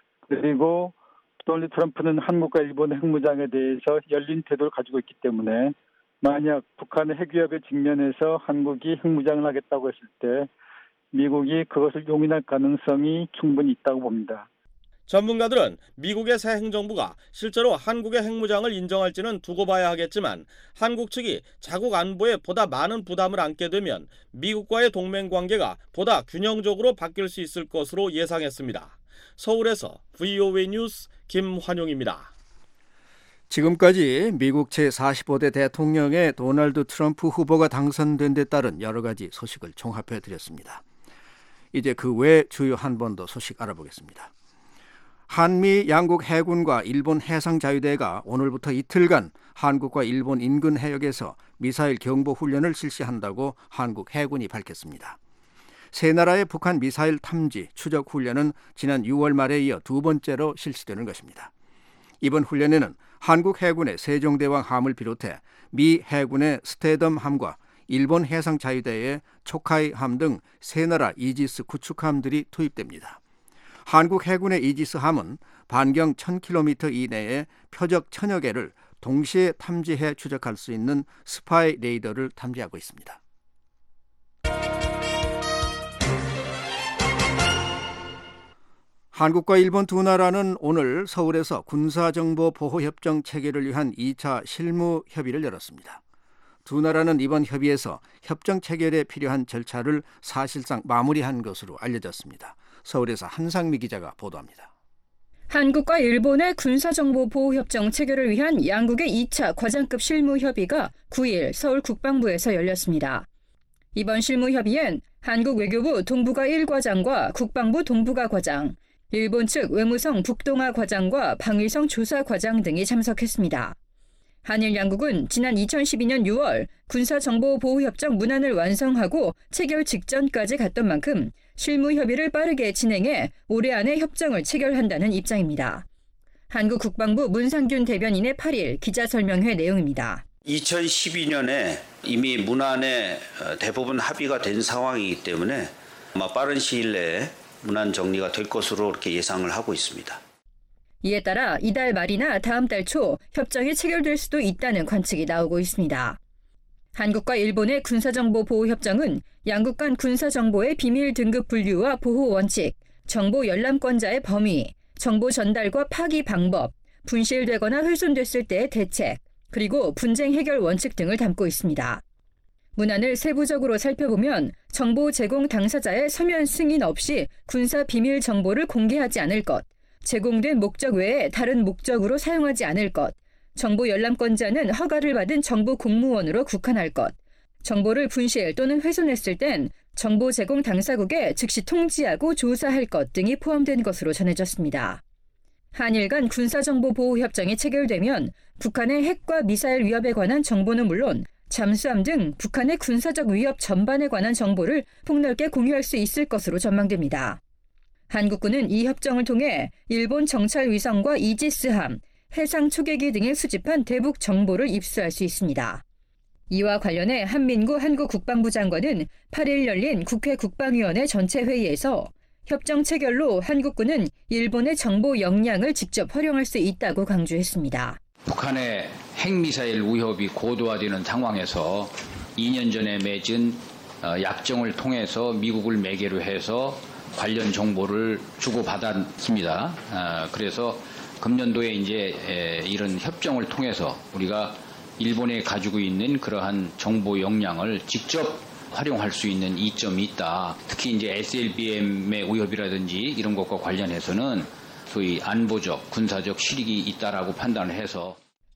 그리고 도널드 트럼프는 한국과 일본의 핵무장에 대해서 열린 태도를 가지고 있기 때문에 만약 북한의 핵위협에 직면해서 한국이 핵무장을 하겠다고 했을 때 미국이 그것을 용인할 가능성이 충분히 있다고 봅니다. 전문가들은 미국의 새 행정부가 실제로 한국의 핵무장을 인정할지는 두고 봐야 하겠지만 한국 측이 자국 안보에 보다 많은 부담을 안게 되면 미국과의 동맹 관계가 보다 균형적으로 바뀔 수 있을 것으로 예상했습니다. 서울에서 브이오에이 뉴스 김환용입니다. 지금까지 미국 제사십오 대 대통령의 도널드 트럼프 후보가 당선된 데 따른 여러 가지 소식을 종합해 드렸습니다. 이제 그 외 주요 한반도 소식 알아보겠습니다. 한미 양국 해군과 일본 해상자유대가 오늘부터 이틀간 한국과 일본 인근 해역에서 미사일 경보 훈련을 실시한다고 한국 해군이 밝혔습니다. 세 나라의 북한 미사일 탐지, 추적 훈련은 지난 유월 말에 이어 두 번째로 실시되는 것입니다. 이번 훈련에는 한국 해군의 세종대왕 함을 비롯해 미 해군의 스테덤 함과 일본 해상자유대의 초카이 함 등 세 나라 이지스 구축함들이 투입됩니다. 한국 해군의 이지스 함은 반경 천 킬로미터 이내의 표적 천여 개를 동시에 탐지해 추적할 수 있는 스파이 레이더를 탐지하고 있습니다. 한국과 일본 두 나라는 오늘 서울에서 군사정보보호협정 체결을 위한 이 차 실무 협의를 열었습니다. 두 나라는 이번 협의에서 협정 체결에 필요한 절차를 사실상 마무리한 것으로 알려졌습니다. 서울에서 한상미 기자가 보도합니다. 한국과 일본의 군사정보보호협정 체결을 위한 양국의 이 차 과장급 실무협의가 구 일 서울 국방부에서 열렸습니다. 이번 실무협의엔 한국 외교부 동북아 일 과장과 국방부 동북아 과장, 일본 측 외무성 북동아 과장과 방위성 조사 과장 등이 참석했습니다. 한일 양국은 지난 이천십이 년 유월 군사정보보호협정 문안을 완성하고 체결 직전까지 갔던 만큼 실무 협의를 빠르게 진행해 올해 안에 협정을 체결한다는 입장입니다. 한국 국방부 문상균 대변인의 팔 일 기자설명회 내용입니다. 이천십이 년에 이미 문안에 대부분 합의가 된 상황이기 때문에 아마 빠른 시일 내에 문안 정리가 될 것으로 이렇게 예상을 하고 있습니다. 이에 따라 이달 말이나 다음 달 초 협정이 체결될 수도 있다는 관측이 나오고 있습니다. 한국과 일본의 군사정보보호협정은 양국 간 군사정보의 비밀 등급 분류와 보호 원칙, 정보 열람권자의 범위, 정보 전달과 파기 방법, 분실되거나 훼손됐을 때의 대책, 그리고 분쟁 해결 원칙 등을 담고 있습니다. 문안을 세부적으로 살펴보면 정보 제공 당사자의 서면 승인 없이 군사 비밀 정보를 공개하지 않을 것, 제공된 목적 외에 다른 목적으로 사용하지 않을 것, 정보 열람권자는 허가를 받은 정보 공무원으로 국한할 것, 정보를 분실 또는 훼손했을 땐 정보 제공 당사국에 즉시 통지하고 조사할 것 등이 포함된 것으로 전해졌습니다. 한일 간 군사정보보호협정이 체결되면 북한의 핵과 미사일 위협에 관한 정보는 물론 잠수함 등 북한의 군사적 위협 전반에 관한 정보를 폭넓게 공유할 수 있을 것으로 전망됩니다. 한국군은 이 협정을 통해 일본 정찰 위성과 이지스함, 해상 초계기 등에 수집한 대북 정보를 입수할 수 있습니다. 이와 관련해 한민구 한국 국방부 장관은 팔 일 열린 국회 국방위원회 전체 회의에서 협정 체결로 한국군은 일본의 정보 역량을 직접 활용할 수 있다고 강조했습니다. 북한의 핵미사일 위협이 고도화되는 상황에서 이 년 전에 맺은 약정을 통해서 미국을 매개로 해서 관련 정보를 주고받았습니다. 그래서 금년도에 이제 이런 협정을 통해서 우리가 일본에 가지고 있는 그러한 정보 역량을 직접 활용할 수 있는 이점이 있다. 특히 이제 에스엘비엠의 위협이라든지 이런 것과 관련해서는 소위 안보적, 군사적 실익이 있다라고 판단을 해서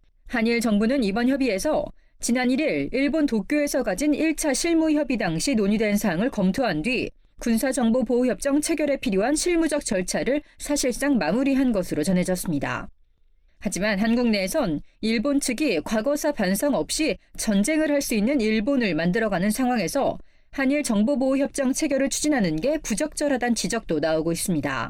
한일 정부는 이번 협의에서 지난 일 일 일본 도쿄에서 가진 일 차 실무 협의 당시 논의된 사항을 검토한 뒤 군사정보보호협정 체결에 필요한 실무적 절차를 사실상 마무리한 것으로 전해졌습니다. 하지만 한국 내에선 일본 측이 과거사 반성 없이 전쟁을 할 수 있는 일본을 만들어가는 상황에서 한일 정보보호협정 체결을 추진하는 게 부적절하다는 지적도 나오고 있습니다.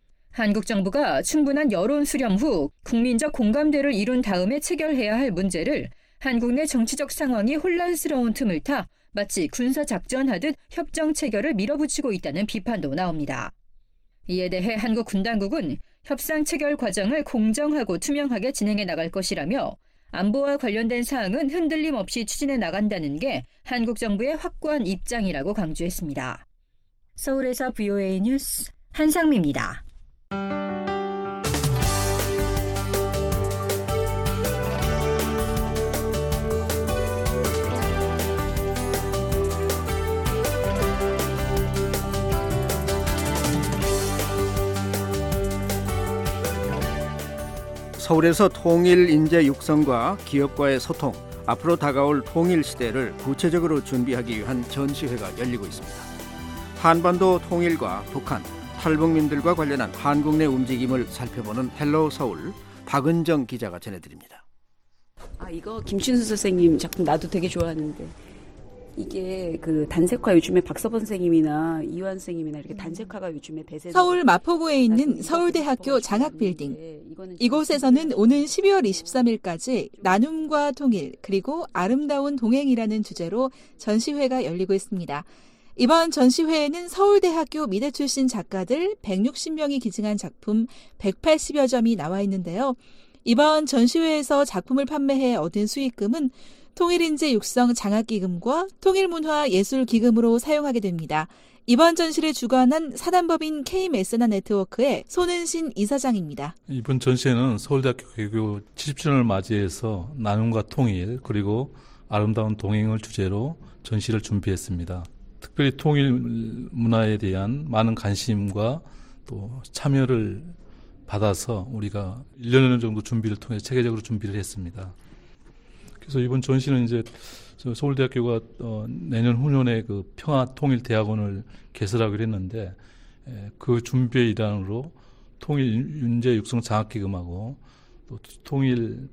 한국 정부가 충분한 여론 수렴 후 국민적 공감대를 이룬 다음에 체결해야 할 문제를 한국 내 정치적 상황이 혼란스러운 틈을 타 마치 군사작전하듯 협정 체결을 밀어붙이고 있다는 비판도 나옵니다. 이에 대해 한국 군당국은 협상 체결 과정을 공정하고 투명하게 진행해 나갈 것이라며 안보와 관련된 사항은 흔들림 없이 추진해 나간다는 게 한국 정부의 확고한 입장이라고 강조했습니다. 서울에서 브이오에이 뉴스 한상미입니다. 서울에서 통일 인재 육성과 기업과의 소통, 앞으로 다가올 통일 시대를 구체적으로 준비하기 위한 전시회가 열리고 있습니다. 한반도 통일과 북한, 탈북민들과 관련한 한국 내 움직임을 살펴보는 헬로 서울, 박은정 기자가 전해드립니다. 아, 이거 김춘수 선생님 작품 나도 되게 좋아하는데 이게 그 단색화 요즘에 박서번 선생님이나 이완 선생님이나 이렇게 단색화가 요즘에 대세. 서울 마포구에 있는 서울대학교 장학빌딩. 이곳에서는 오는 십이월 이십삼일까지 나눔과 통일 그리고 아름다운 동행이라는 주제로 전시회가 열리고 있습니다. 이번 전시회에는 서울대학교 미대 출신 작가들 백육십 명이 기증한 작품 백팔십여 점이 나와 있는데요. 이번 전시회에서 작품을 판매해 얻은 수익금은 통일인재 육성 장학기금과 통일문화예술기금으로 사용하게 됩니다. 이번 전시를 주관한 사단법인 K메세나 네트워크의 손은신 이사장입니다. 이번 전시회는 서울대학교 개교 칠십 주년을 맞이해서 나눔과 통일 그리고 아름다운 동행을 주제로 전시를 준비했습니다. 특별히 통일 문화에 대한 많은 관심과 또 참여를 받아서 우리가 일 년 정도 준비를 통해 체계적으로 준비를 했습니다. 그래서 이번 전시는 이제 서울대학교가 어, 내년 후년에 그 평화통일대학원을 개설하기로 했는데 에, 그 준비의 일환으로 통일 윤재 육성 장학기금하고 또 통일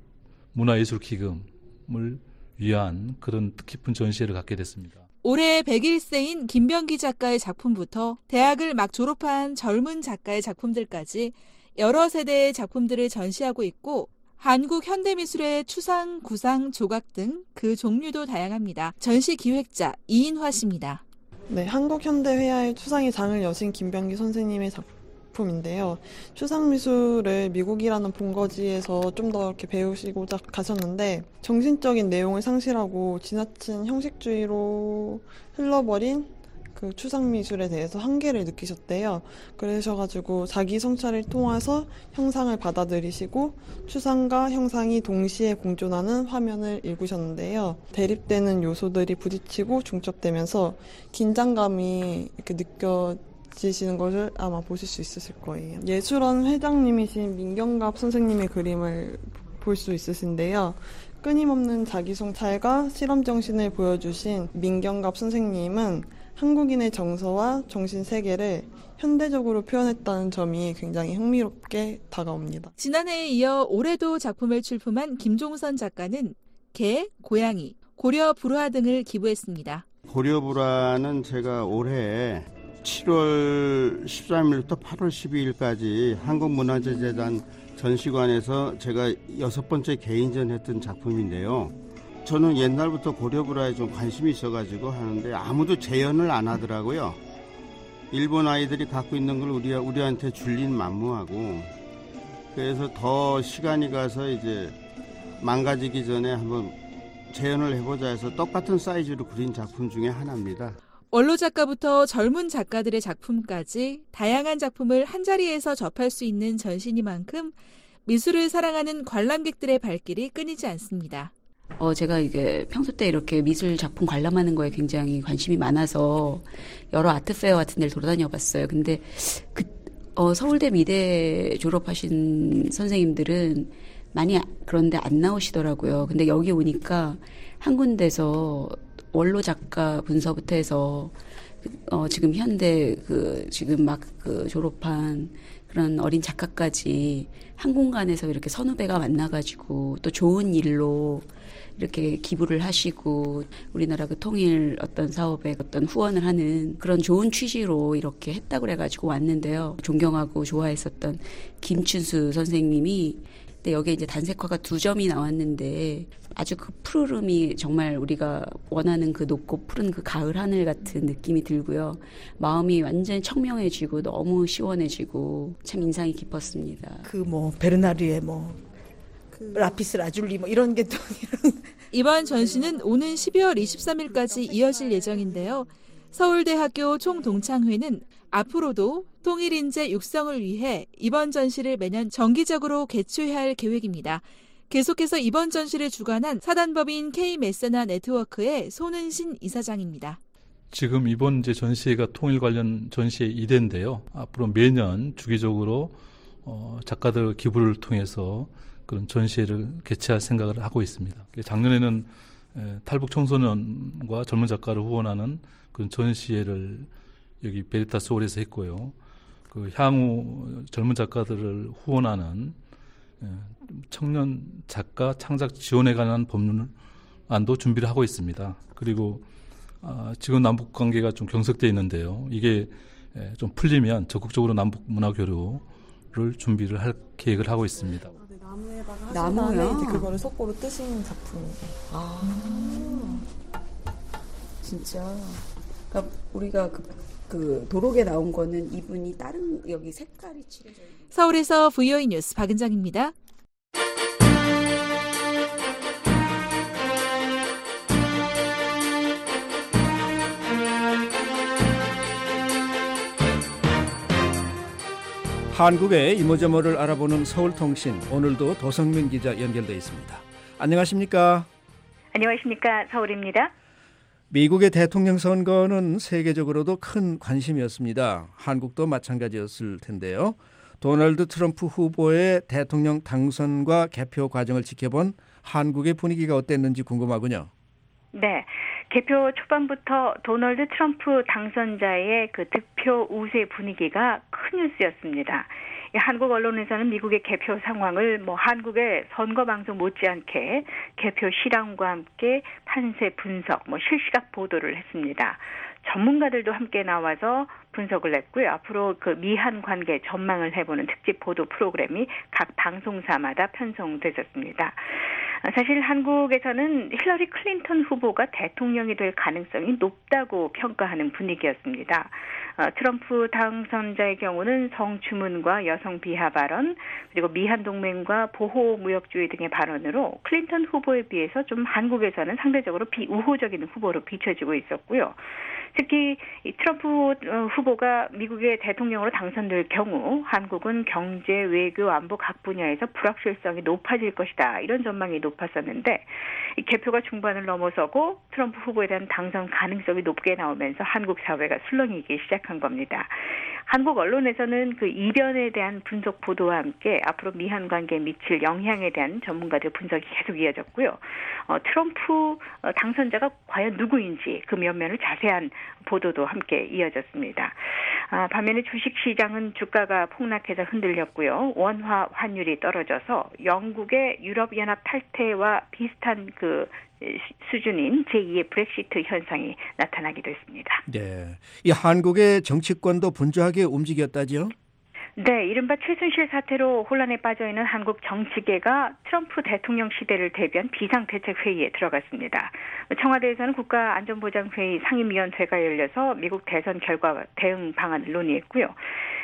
문화예술기금을 위한 그런 뜻깊은 전시회를 갖게 됐습니다. 올해 백일 세인 김병기 작가의 작품부터 대학을 막 졸업한 젊은 작가의 작품들까지 여러 세대의 작품들을 전시하고 있고 한국 현대미술의 추상, 구상, 조각 등 그 종류도 다양합니다. 전시 기획자 이인화 씨입니다. 네, 한국현대회화의 추상의 장을 여신 김병기 선생님의 작품인데요. 추상미술을 미국이라는 본거지에서 좀 더 이렇게 배우시고자 가셨는데 정신적인 내용을 상실하고 지나친 형식주의로 흘러버린 그 추상미술에 대해서 한계를 느끼셨대요. 그러셔가지고 자기 성찰을 통해서 형상을 받아들이시고 추상과 형상이 동시에 공존하는 화면을 일구셨는데요. 대립되는 요소들이 부딪히고 중첩되면서 긴장감이 이렇게 느껴지시는 것을 아마 보실 수 있으실 거예요. 예술원 회장님이신 민경갑 선생님의 그림을 볼 수 있으신데요. 끊임없는 자기 성찰과 실험 정신을 보여주신 민경갑 선생님은 한국인의 정서와 정신 세계를 현대적으로 표현했다는 점이 굉장히 흥미롭게 다가옵니다. 지난해에 이어 올해도 작품을 출품한 김종선 작가는 개, 고양이, 고려 불화 등을 기부했습니다. 고려 불화는 제가 올해 칠월 십삼일부터 팔월 십이일까지 한국문화재재단 전시관에서 제가 여섯 번째 개인전 했던 작품인데요. 저는 옛날부터 고려불화에 좀 관심이 있어가지고 하는데 아무도 재현을 안 하더라고요. 일본 아이들이 갖고 있는 걸 우리, 우리한테 줄린 만무하고 그래서 더 시간이 가서 이제 망가지기 전에 한번 재현을 해보자 해서 똑같은 사이즈로 그린 작품 중에 하나입니다. 원로 작가부터 젊은 작가들의 작품까지 다양한 작품을 한자리에서 접할 수 있는 전시니만큼 미술을 사랑하는 관람객들의 발길이 끊이지 않습니다. 어, 제가 이게 평소 때 이렇게 미술 작품 관람하는 거에 굉장히 관심이 많아서 여러 아트페어 같은 데를 돌아다녀 봤어요. 근데 그, 어, 서울대 미대 졸업하신 선생님들은 많이 그런데 안 나오시더라고요. 근데 여기 오니까 한 군데서 원로 작가 분서부터 해서 어, 지금 현대 그 지금 막 그 졸업한 그런 어린 작가까지 한 공간에서 이렇게 선후배가 만나가지고 또 좋은 일로 이렇게 기부를 하시고 우리나라 그 통일 어떤 사업에 어떤 후원을 하는 그런 좋은 취지로 이렇게 했다고 그래가지고 왔는데요. 존경하고 좋아했었던 김춘수 선생님이 근데 여기에 이제 단색화가 두 점이 나왔는데 아주 그 푸르름이 정말 우리가 원하는 그 높고 푸른 그 가을 하늘 같은 느낌이 들고요. 마음이 완전히 청명해지고 너무 시원해지고 참 인상이 깊었습니다. 그 뭐 베르나르의 뭐 그 라피스 라줄리 뭐 이런 게 또 이번 전시는 오는 십이월 이십삼일까지 이어질 예정인데요. 서울대학교 총동창회는 앞으로도 통일인재 육성을 위해 이번 전시를 매년 정기적으로 개최할 계획입니다. 계속해서 이번 전시를 주관한 사단법인 K메세나 네트워크의 손은신 이사장입니다. 지금 이번 이제 전시회가 통일 관련 전시의 일 회인데요. 앞으로 매년 주기적으로 어, 작가들 기부를 통해서 그런 전시회를 개최할 생각을 하고 있습니다. 작년에는 에, 탈북 청소년과 젊은 작가를 후원하는 그런 전시회를 여기 베리타스 홀에서 했고요. 그 향후 젊은 작가들을 후원하는 에, 청년 작가 창작 지원에 관한 법률안도 준비를 하고 있습니다. 그리고 아, 지금 남북 관계가 좀 경색되어 있는데요. 이게 에, 좀 풀리면 적극적으로 남북 문화 교류를 준비를 할 계획을 하고 있습니다. 나무야. 이제 그거를 석고로 뜨신 작품. 아, 진짜. 그러니까 우리가 그, 그 도록에 나온 거는 이분이 다른 여기 색깔이 칠해져 있는. 서울에서 브이오이 뉴스 박은정입니다. 한국의 이모저모를 알아보는 서울통신, 오늘도 도성민 기자 연결돼 있습니다. 안녕하십니까? 안녕하십니까? 서울입니다. 미국의 대통령 선거는 세계적으로도 큰 관심이었습니다. 한국도 마찬가지였을 텐데요. 도널드 트럼프 후보의 대통령 당선과 개표 과정을 지켜본 한국의 분위기가 어땠는지 궁금하군요. 네. 개표 초반부터 도널드 트럼프 당선자의 그 득표 우세 분위기가 큰 뉴스였습니다. 한국 언론에서는 미국의 개표 상황을 뭐 한국의 선거 방송 못지않게 개표 실황과 함께 판세 분석, 뭐 실시각 보도를 했습니다. 전문가들도 함께 나와서 분석을 했고요. 앞으로 그 미한 관계 전망을 해보는 특집 보도 프로그램이 각 방송사마다 편성됐었습니다. 사실 한국에서는 힐러리 클린턴 후보가 대통령이 될 가능성이 높다고 평가하는 분위기였습니다. 어, 트럼프 당선자의 경우는 성추문과 여성 비하 발언, 그리고 미한 동맹과 보호 무역주의 등의 발언으로 클린턴 후보에 비해서 좀 한국에서는 상대적으로 비우호적인 후보로 비춰지고 있었고요. 특히 이 트럼프 후보가 미국의 대통령으로 당선될 경우 한국은 경제, 외교, 안보 각 분야에서 불확실성이 높아질 것이다. 이런 전망이 높았었는데 이 개표가 중반을 넘어서고 트럼프 후보에 대한 당선 가능성이 높게 나오면서 한국 사회가 술렁이기 시작한 겁니다. 한국 언론에서는 그 이변에 대한 분석 보도와 함께 앞으로 미한 관계에 미칠 영향에 대한 전문가들 분석이 계속 이어졌고요. 어, 트럼프 당선자가 과연 누구인지 그 면면을 자세한 보도도 함께 이어졌습니다. 아, 반면에 주식시장은 주가가 폭락해서 흔들렸고요. 원화 환율이 떨어져서 영국의 유럽연합 탈퇴와 비슷한 그 수준인 제이의 브렉시트 현상이 나타나기도 했습니다. 네, 이 한국의 정치권도 분주하게 움직였다죠? 네, 이른바 최순실 사태로 혼란에 빠져있는 한국 정치계가 트럼프 대통령 시대를 대비한 비상대책회의에 들어갔습니다. 청와대에서는 국가안전보장회의 상임위원회가 열려서 미국 대선 결과 대응 방안을 논의했고요.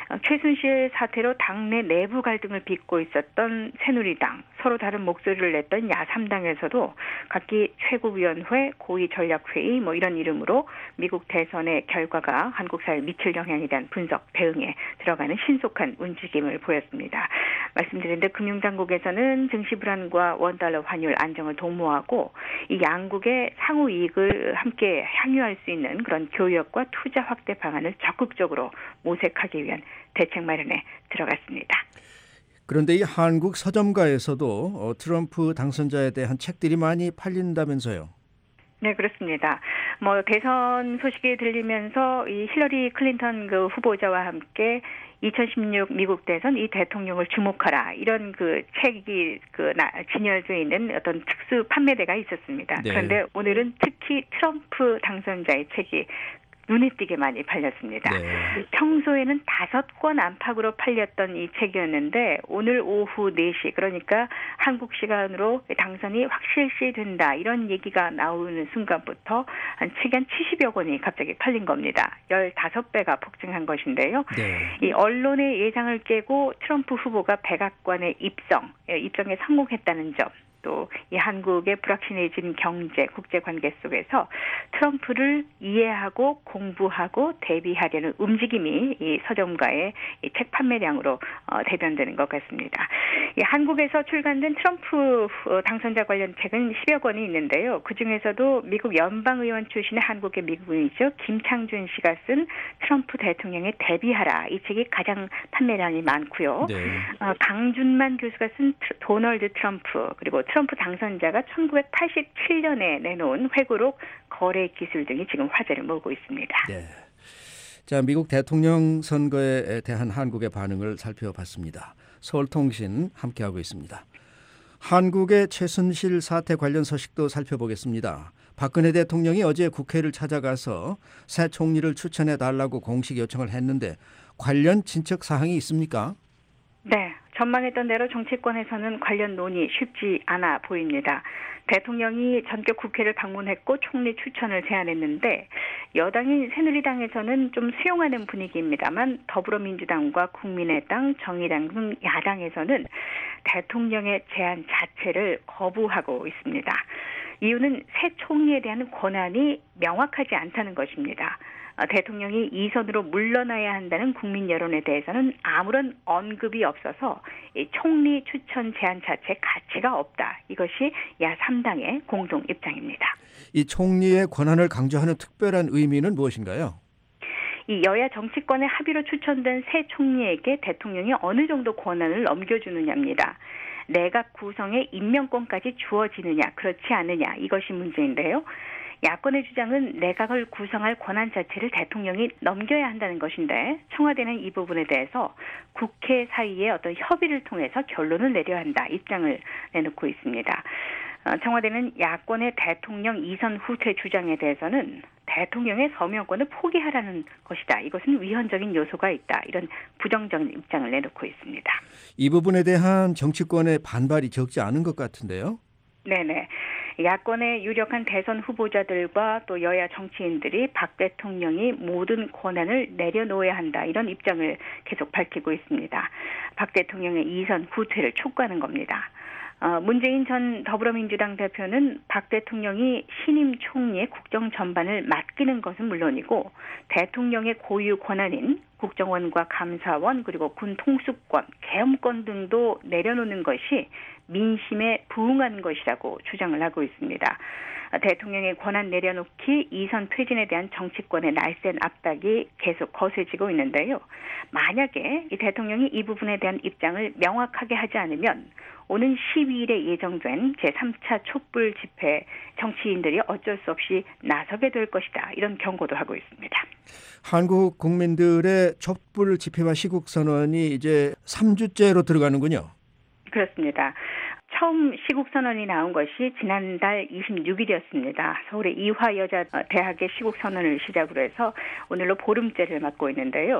최순실 사태로 당내 내부 갈등을 빚고 있었던 새누리당, 서로 다른 목소리를 냈던 야삼당에서도 각기 최고위원회, 고위전략회의 뭐 이런 이름으로 미국 대선의 결과가 한국 사회에 미칠 영향에 대한 분석, 대응에 들어가는 신속한 움직임을 보였습니다. 말씀드린 대로 금융당국에서는 증시 불안과 원달러 환율 안정을 도모하고 이 양국의 상호 이익을 함께 향유할 수 있는 그런 교역과 투자 확대 방안을 적극적으로 모색하기 위한 대책 마련에 들어갔습니다. 그런데 이 한국 서점가에서도 어, 트럼프 당선자에 대한 책들이 많이 팔린다면서요? 네, 그렇습니다. 뭐 대선 소식이 들리면서 이 힐러리 클린턴 그 후보자와 함께 이천십육 미국 대선 이 대통령을 주목하라 이런 그 책이 그 진열돼 있는 어떤 특수 판매대가 있었습니다. 네. 그런데 오늘은 특히 트럼프 당선자의 책이 눈에 띄게 많이 팔렸습니다. 네. 평소에는 다섯 권 안팎으로 팔렸던 이 책이었는데 오늘 오후 네 시 그러니까 한국 시간으로 당선이 확실시 된다 이런 얘기가 나오는 순간부터 한 책이 한 칠십여 권이 갑자기 팔린 겁니다. 열다섯 배가 폭증한 것인데요. 네. 이 언론의 예상을 깨고 트럼프 후보가 백악관에 입성, 입성에 성공했다는 점. 또 이 한국의 불확실해진 경제, 국제 관계 속에서 트럼프를 이해하고 공부하고 대비하려는 움직임이 이 서점가의 이 책 판매량으로 어, 대변되는 것 같습니다. 이 한국에서 출간된 트럼프 당선자 관련 책은 십여 권이 있는데요. 그중에서도 미국 연방의원 출신의 한국의 미국인이죠. 김창준 씨가 쓴 트럼프 대통령에 대비하라. 이 책이 가장 판매량이 많고요. 네. 어, 강준만 교수가 쓴 도널드 트럼프 그리고 트럼프 당선자가 천구백팔십칠 년에 내놓은 회고록 거래 기술 등이 지금 화제를 모으고 있습니다. 네. 자, 미국 대통령 선거에 대한 한국의 반응을 살펴봤습니다. 서울통신 함께하고 있습니다. 한국의 최순실 사태 관련 소식도 살펴보겠습니다. 박근혜 대통령이 어제 국회를 찾아가서 새 총리를 추천해달라고 공식 요청을 했는데 관련 진척 사항이 있습니까? 네. 전망했던 대로 정치권에서는 관련 논의 쉽지 않아 보입니다. 대통령이 전격 국회를 방문했고 총리 추천을 제안했는데 여당인 새누리당에서는 좀 수용하는 분위기입니다만 더불어민주당과 국민의당, 정의당 등 야당에서는 대통령의 제안 자체를 거부하고 있습니다. 이유는 새 총리에 대한 권한이 명확하지 않다는 것입니다. 대통령이 이선으로 물러나야 한다는 국민 여론에 대해서는 아무런 언급이 없어서 총리 추천 제안 자체 가치가 없다. 이것이 야삼 당의 공동 입장입니다. 이 총리의 권한을 강조하는 특별한 의미는 무엇인가요? 이 여야 정치권의 합의로 추천된 새 총리에게 대통령이 어느 정도 권한을 넘겨주느냐입니다. 내각 구성의 임명권까지 주어지느냐 그렇지 않느냐 이것이 문제인데요. 야권의 주장은 내각을 구성할 권한 자체를 대통령이 넘겨야 한다는 것인데 청와대는 이 부분에 대해서 국회 사이의 어떤 협의를 통해서 결론을 내려야 한다 입장을 내놓고 있습니다. 청와대는 야권의 대통령 이선 후퇴 주장에 대해서는 대통령의 서명권을 포기하라는 것이다. 이것은 위헌적인 요소가 있다. 이런 부정적인 입장을 내놓고 있습니다. 이 부분에 대한 정치권의 반발이 적지 않은 것 같은데요. 네네. 야권의 유력한 대선 후보자들과 또 여야 정치인들이 박 대통령이 모든 권한을 내려놓아야 한다. 이런 입장을 계속 밝히고 있습니다. 박 대통령의 이선 후퇴를 촉구하는 겁니다. 어, 문재인 전 더불어민주당 대표는 박 대통령이 신임 총리의 국정 전반을 맡기는 것은 물론이고 대통령의 고유 권한인 국정원과 감사원 그리고 군 통수권, 계엄권 등도 내려놓는 것이 민심에 부응하는 것이라고 주장을 하고 있습니다. 대통령의 권한 내려놓기, 이선 퇴진에 대한 정치권의 날쌘 압박이 계속 거세지고 있는데요. 만약에 이 대통령이 이 부분에 대한 입장을 명확하게 하지 않으면 오는 십이 일에 예정된 제삼 차 촛불 집회 정치인들이 어쩔 수 없이 나서게 될 것이다. 이런 경고도 하고 있습니다. 한국 국민들의 촛불 집회와 시국 선언이 이제 삼 주째로 들어가는군요. 그렇습니다. 처음 시국선언이 나온 것이 지난달 이십육 일이었습니다. 서울의 이화여자대학의 시국선언을 시작으로 해서 오늘로 보름째를 맞고 있는데요.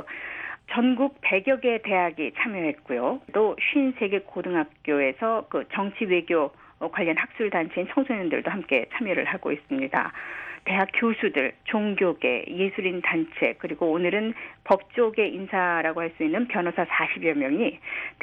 전국 백여 개 대학이 참여했고요. 또 오십세 개 고등학교에서 그 정치 외교 관련 학술단체인 청소년들도 함께 참여를 하고 있습니다. 대학 교수들, 종교계, 예술인 단체 그리고 오늘은 법조계 인사라고 할 수 있는 변호사 사십여 명이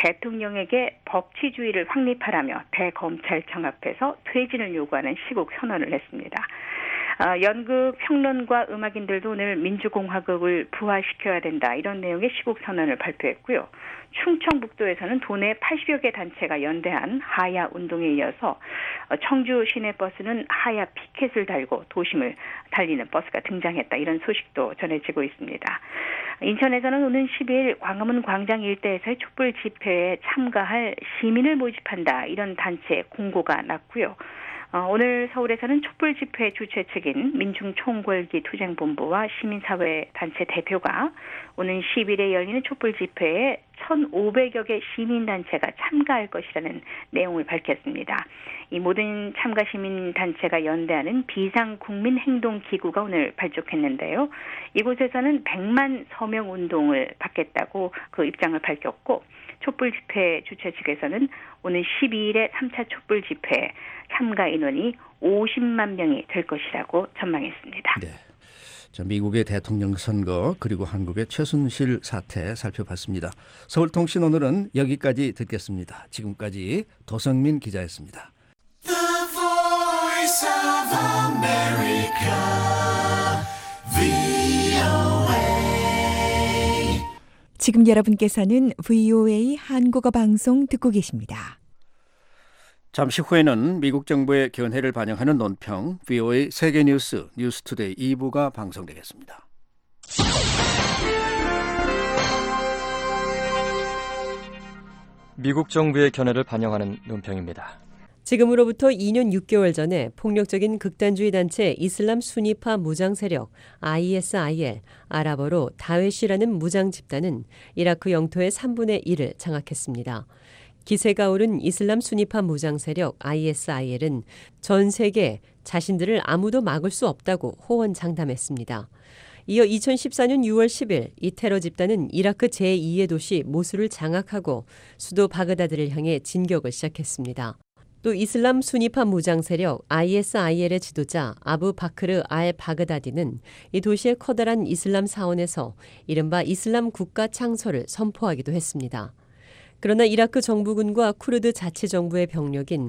대통령에게 법치주의를 확립하라며 대검찰청 앞에서 퇴진을 요구하는 시국 선언을 했습니다. 어, 연극 평론가 음악인들도 오늘 민주공화국을 부활시켜야 된다 이런 내용의 시국 선언을 발표했고요. 충청북도에서는 도내 팔십여 개 단체가 연대한 하야 운동에 이어서 청주 시내버스는 하야 피켓을 달고 도심을 달리는 버스가 등장했다 이런 소식도 전해지고 있습니다. 인천에서는 오는 십이 일 광화문 광장 일대에서의 촛불 집회에 참가할 시민을 모집한다 이런 단체 공고가 났고요. 어, 오늘 서울에서는 촛불 집회 주최 측인 민중총궐기 투쟁본부와 시민사회 단체 대표가 오는 십 일에 열리는 촛불 집회에 천오백여 개 시민단체가 참가할 것이라는 내용을 밝혔습니다. 이 모든 참가 시민단체가 연대하는 비상국민행동기구가 오늘 발족했는데요. 이곳에서는 백만 서명 운동을 받겠다고 그 입장을 밝혔고 촛불 집회 주최 측에서는 오늘 십이 일에 삼 차 촛불 집회 참가 인원이 오십만 명이 될 것이라고 전망했습니다. 네. 자, 미국의 대통령 선거 그리고 한국의 최순실 사태 살펴봤습니다. 서울통신 오늘은 여기까지 듣겠습니다. 지금까지 도성민 기자였습니다. The Voice of America, 브이오에이. 지금 여러분께서는 브이오에이 한국어 방송 듣고 계십니다. 잠시 후에는 미국 정부의 견해를 반영하는 논평 브이오에이 세계뉴스 뉴스투데이 이 부가 방송되겠습니다. 미국 정부의 견해를 반영하는 논평입니다. 지금으로부터 이 년 육 개월 전에 폭력적인 극단주의 단체 이슬람 수니파 무장 세력 아이에스아이엘, 아랍어로 다웨시라는 무장 집단은 이라크 영토의 삼분의 일을 장악했습니다. 기세가 오른 이슬람 수니파 무장 세력 아이에스아이엘은 전 세계 자신들을 아무도 막을 수 없다고 호언장담했습니다. 이어 이천십사 년 유월 십일 이 테러 집단은 이라크 제이의 도시 모술을 장악하고 수도 바그다드를 향해 진격을 시작했습니다. 또 이슬람 수니파 무장 세력 아이에스아이엘의 지도자 아부 바크르 알 바그다디는 이 도시의 커다란 이슬람 사원에서 이른바 이슬람 국가 창설을 선포하기도 했습니다. 그러나 이라크 정부군과 쿠르드 자치정부의 병력인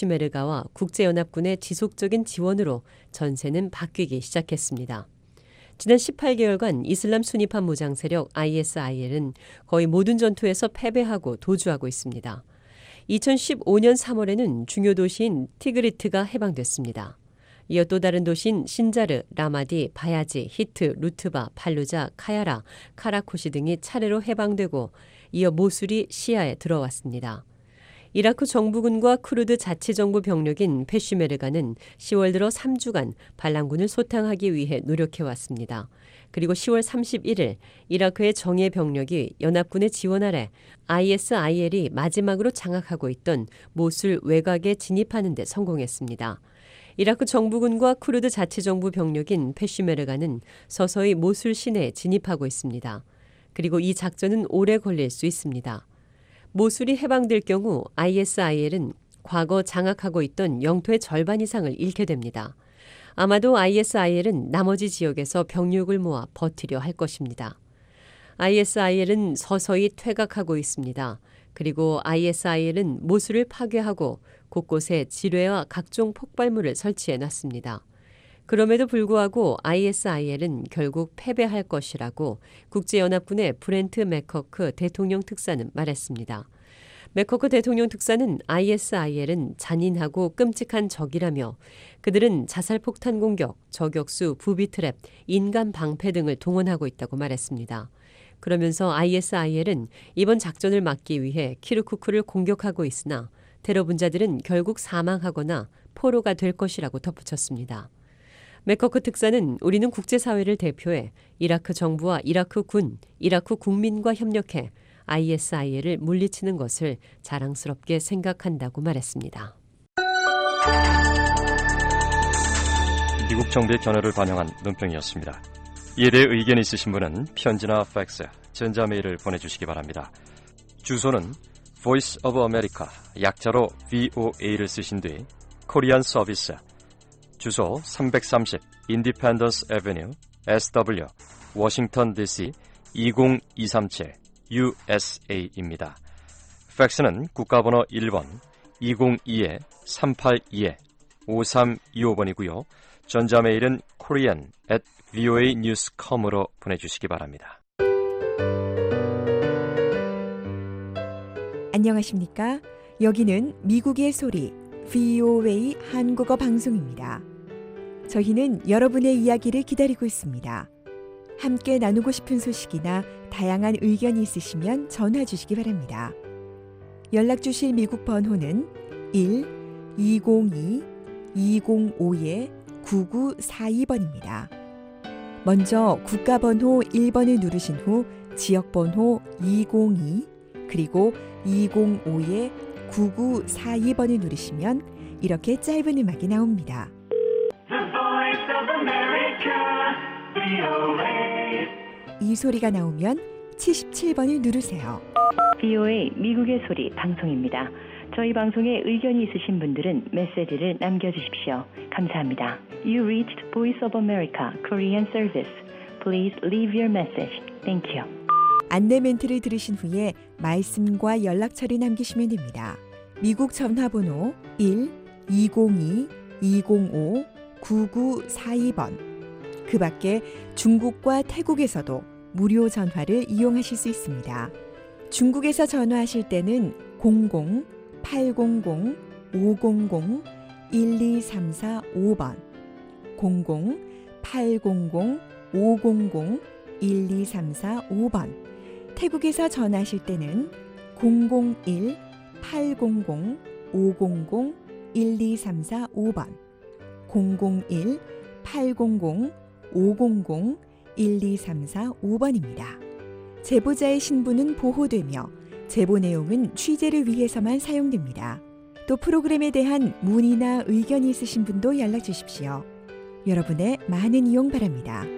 페시메르가와 국제연합군의 지속적인 지원으로 전세는 바뀌기 시작했습니다. 지난 십팔 개월간 이슬람 순위파 무장 세력 아이에스아이엘은 거의 모든 전투에서 패배하고 도주하고 있습니다. 이천십오 년 삼월에는 중요 도시인 티그리트가 해방됐습니다. 이어 또 다른 도시인 신자르, 라마디, 바야지, 히트, 루트바, 팔루자, 카야라, 카라코시 등이 차례로 해방되고 이어 모술이 시야에 들어왔습니다. 이라크 정부군과 쿠르드 자치정부 병력인 페슈메르가는 시월 들어 삼 주간 반란군을 소탕하기 위해 노력해왔습니다. 그리고 시월 삼십일일 이라크의 정예 병력이 연합군의 지원 아래 아이에스아이엘이 마지막으로 장악하고 있던 모술 외곽에 진입하는 데 성공했습니다. 이라크 정부군과 쿠르드 자치정부 병력인 페슈메르가는 서서히 모술 시내에 진입하고 있습니다. 그리고 이 작전은 오래 걸릴 수 있습니다. 모술이 해방될 경우 아이에스아이엘은 과거 장악하고 있던 영토의 절반 이상을 잃게 됩니다. 아마도 아이에스아이엘은 나머지 지역에서 병력을 모아 버티려 할 것입니다. 아이에스아이엘은 서서히 퇴각하고 있습니다. 그리고 아이에스아이엘은 모술을 파괴하고 곳곳에 지뢰와 각종 폭발물을 설치해 놨습니다. 그럼에도 불구하고 아이에스아이엘은 결국 패배할 것이라고 국제연합군의 브렌트 맥커크 대통령 특사는 말했습니다. 맥커크 대통령 특사는 아이에스아이엘은 잔인하고 끔찍한 적이라며 그들은 자살폭탄 공격, 저격수, 부비 트랩, 인간 방패 등을 동원하고 있다고 말했습니다. 그러면서 아이에스아이엘은 이번 작전을 막기 위해 키르쿠크를 공격하고 있으나 테러 분자들은 결국 사망하거나 포로가 될 것이라고 덧붙였습니다. 맥커크 특사는 우리는 국제사회를 대표해 이라크 정부와 이라크 군, 이라크 국민과 협력해 아이에스아이엘을 물리치는 것을 자랑스럽게 생각한다고 말했습니다. 미국 정부의 견해를 반영한 논평이었습니다. 이에 대해 의견이 있으신 분은 편지나 팩스, 전자메일을 보내주시기 바랍니다. 주소는 Voice of America, 약자로 브이오에이를 쓰신 뒤 코리안 서비스, 주소 삼백삼십 인디펜던스 애베뉴, 에스더블유, 워싱턴 디씨 이공이삼칠 유에스에이입니다. 팩스는 국가번호 일 번 이공이 삼팔이 오삼이오 번이고요. 전자메일은 korean at voa news dot com으로 보내주시기 바랍니다. 안녕하십니까? 여기는 미국의 소리 브이오에이 한국어 방송입니다. 저희는 여러분의 이야기를 기다리고 있습니다. 함께 나누고 싶은 소식이나 다양한 의견이 있으시면 전화 주시기 바랍니다. 연락 주실 미국 번호는 일 이공이 이공오 구구사이 번입니다. 먼저 국가번호 일 번을 누르신 후 지역번호 이공이 그리고 이공오 구구사이 번을 누르시면 이렇게 짧은 음악이 나옵니다. 이 소리가 나오면 칠십칠 번을 누르세요. 브이오에이 미국의 소리 방송입니다. 저희 방송에 의견이 있으신 분들은 메시지를 남겨주십시오. 감사합니다. You reached Voice of America Korean Service. Please leave your message. Thank you. 안내 멘트를 들으신 후에 말씀과 연락처를 남기시면 됩니다. 미국 전화번호 일 이공이 이공오 구구사이 번. 그 밖에 중국과 태국에서도 무료 전화를 이용하실 수 있습니다. 중국에서 전화하실 때는 공공 팔공공 오공공 일이삼사오 번, 공공 팔공공 오공공 일이삼사오 번. 태국에서 전화하실 때는 공공일 팔공공 오공공 일이삼사오 번, 공공일 팔공공 오공공 일이삼사오 번입니다. 제보자의 신분은 보호되며 제보 내용은 취재를 위해서만 사용됩니다. 또 프로그램에 대한 문의나 의견이 있으신 분도 연락 주십시오. 여러분의 많은 이용 바랍니다.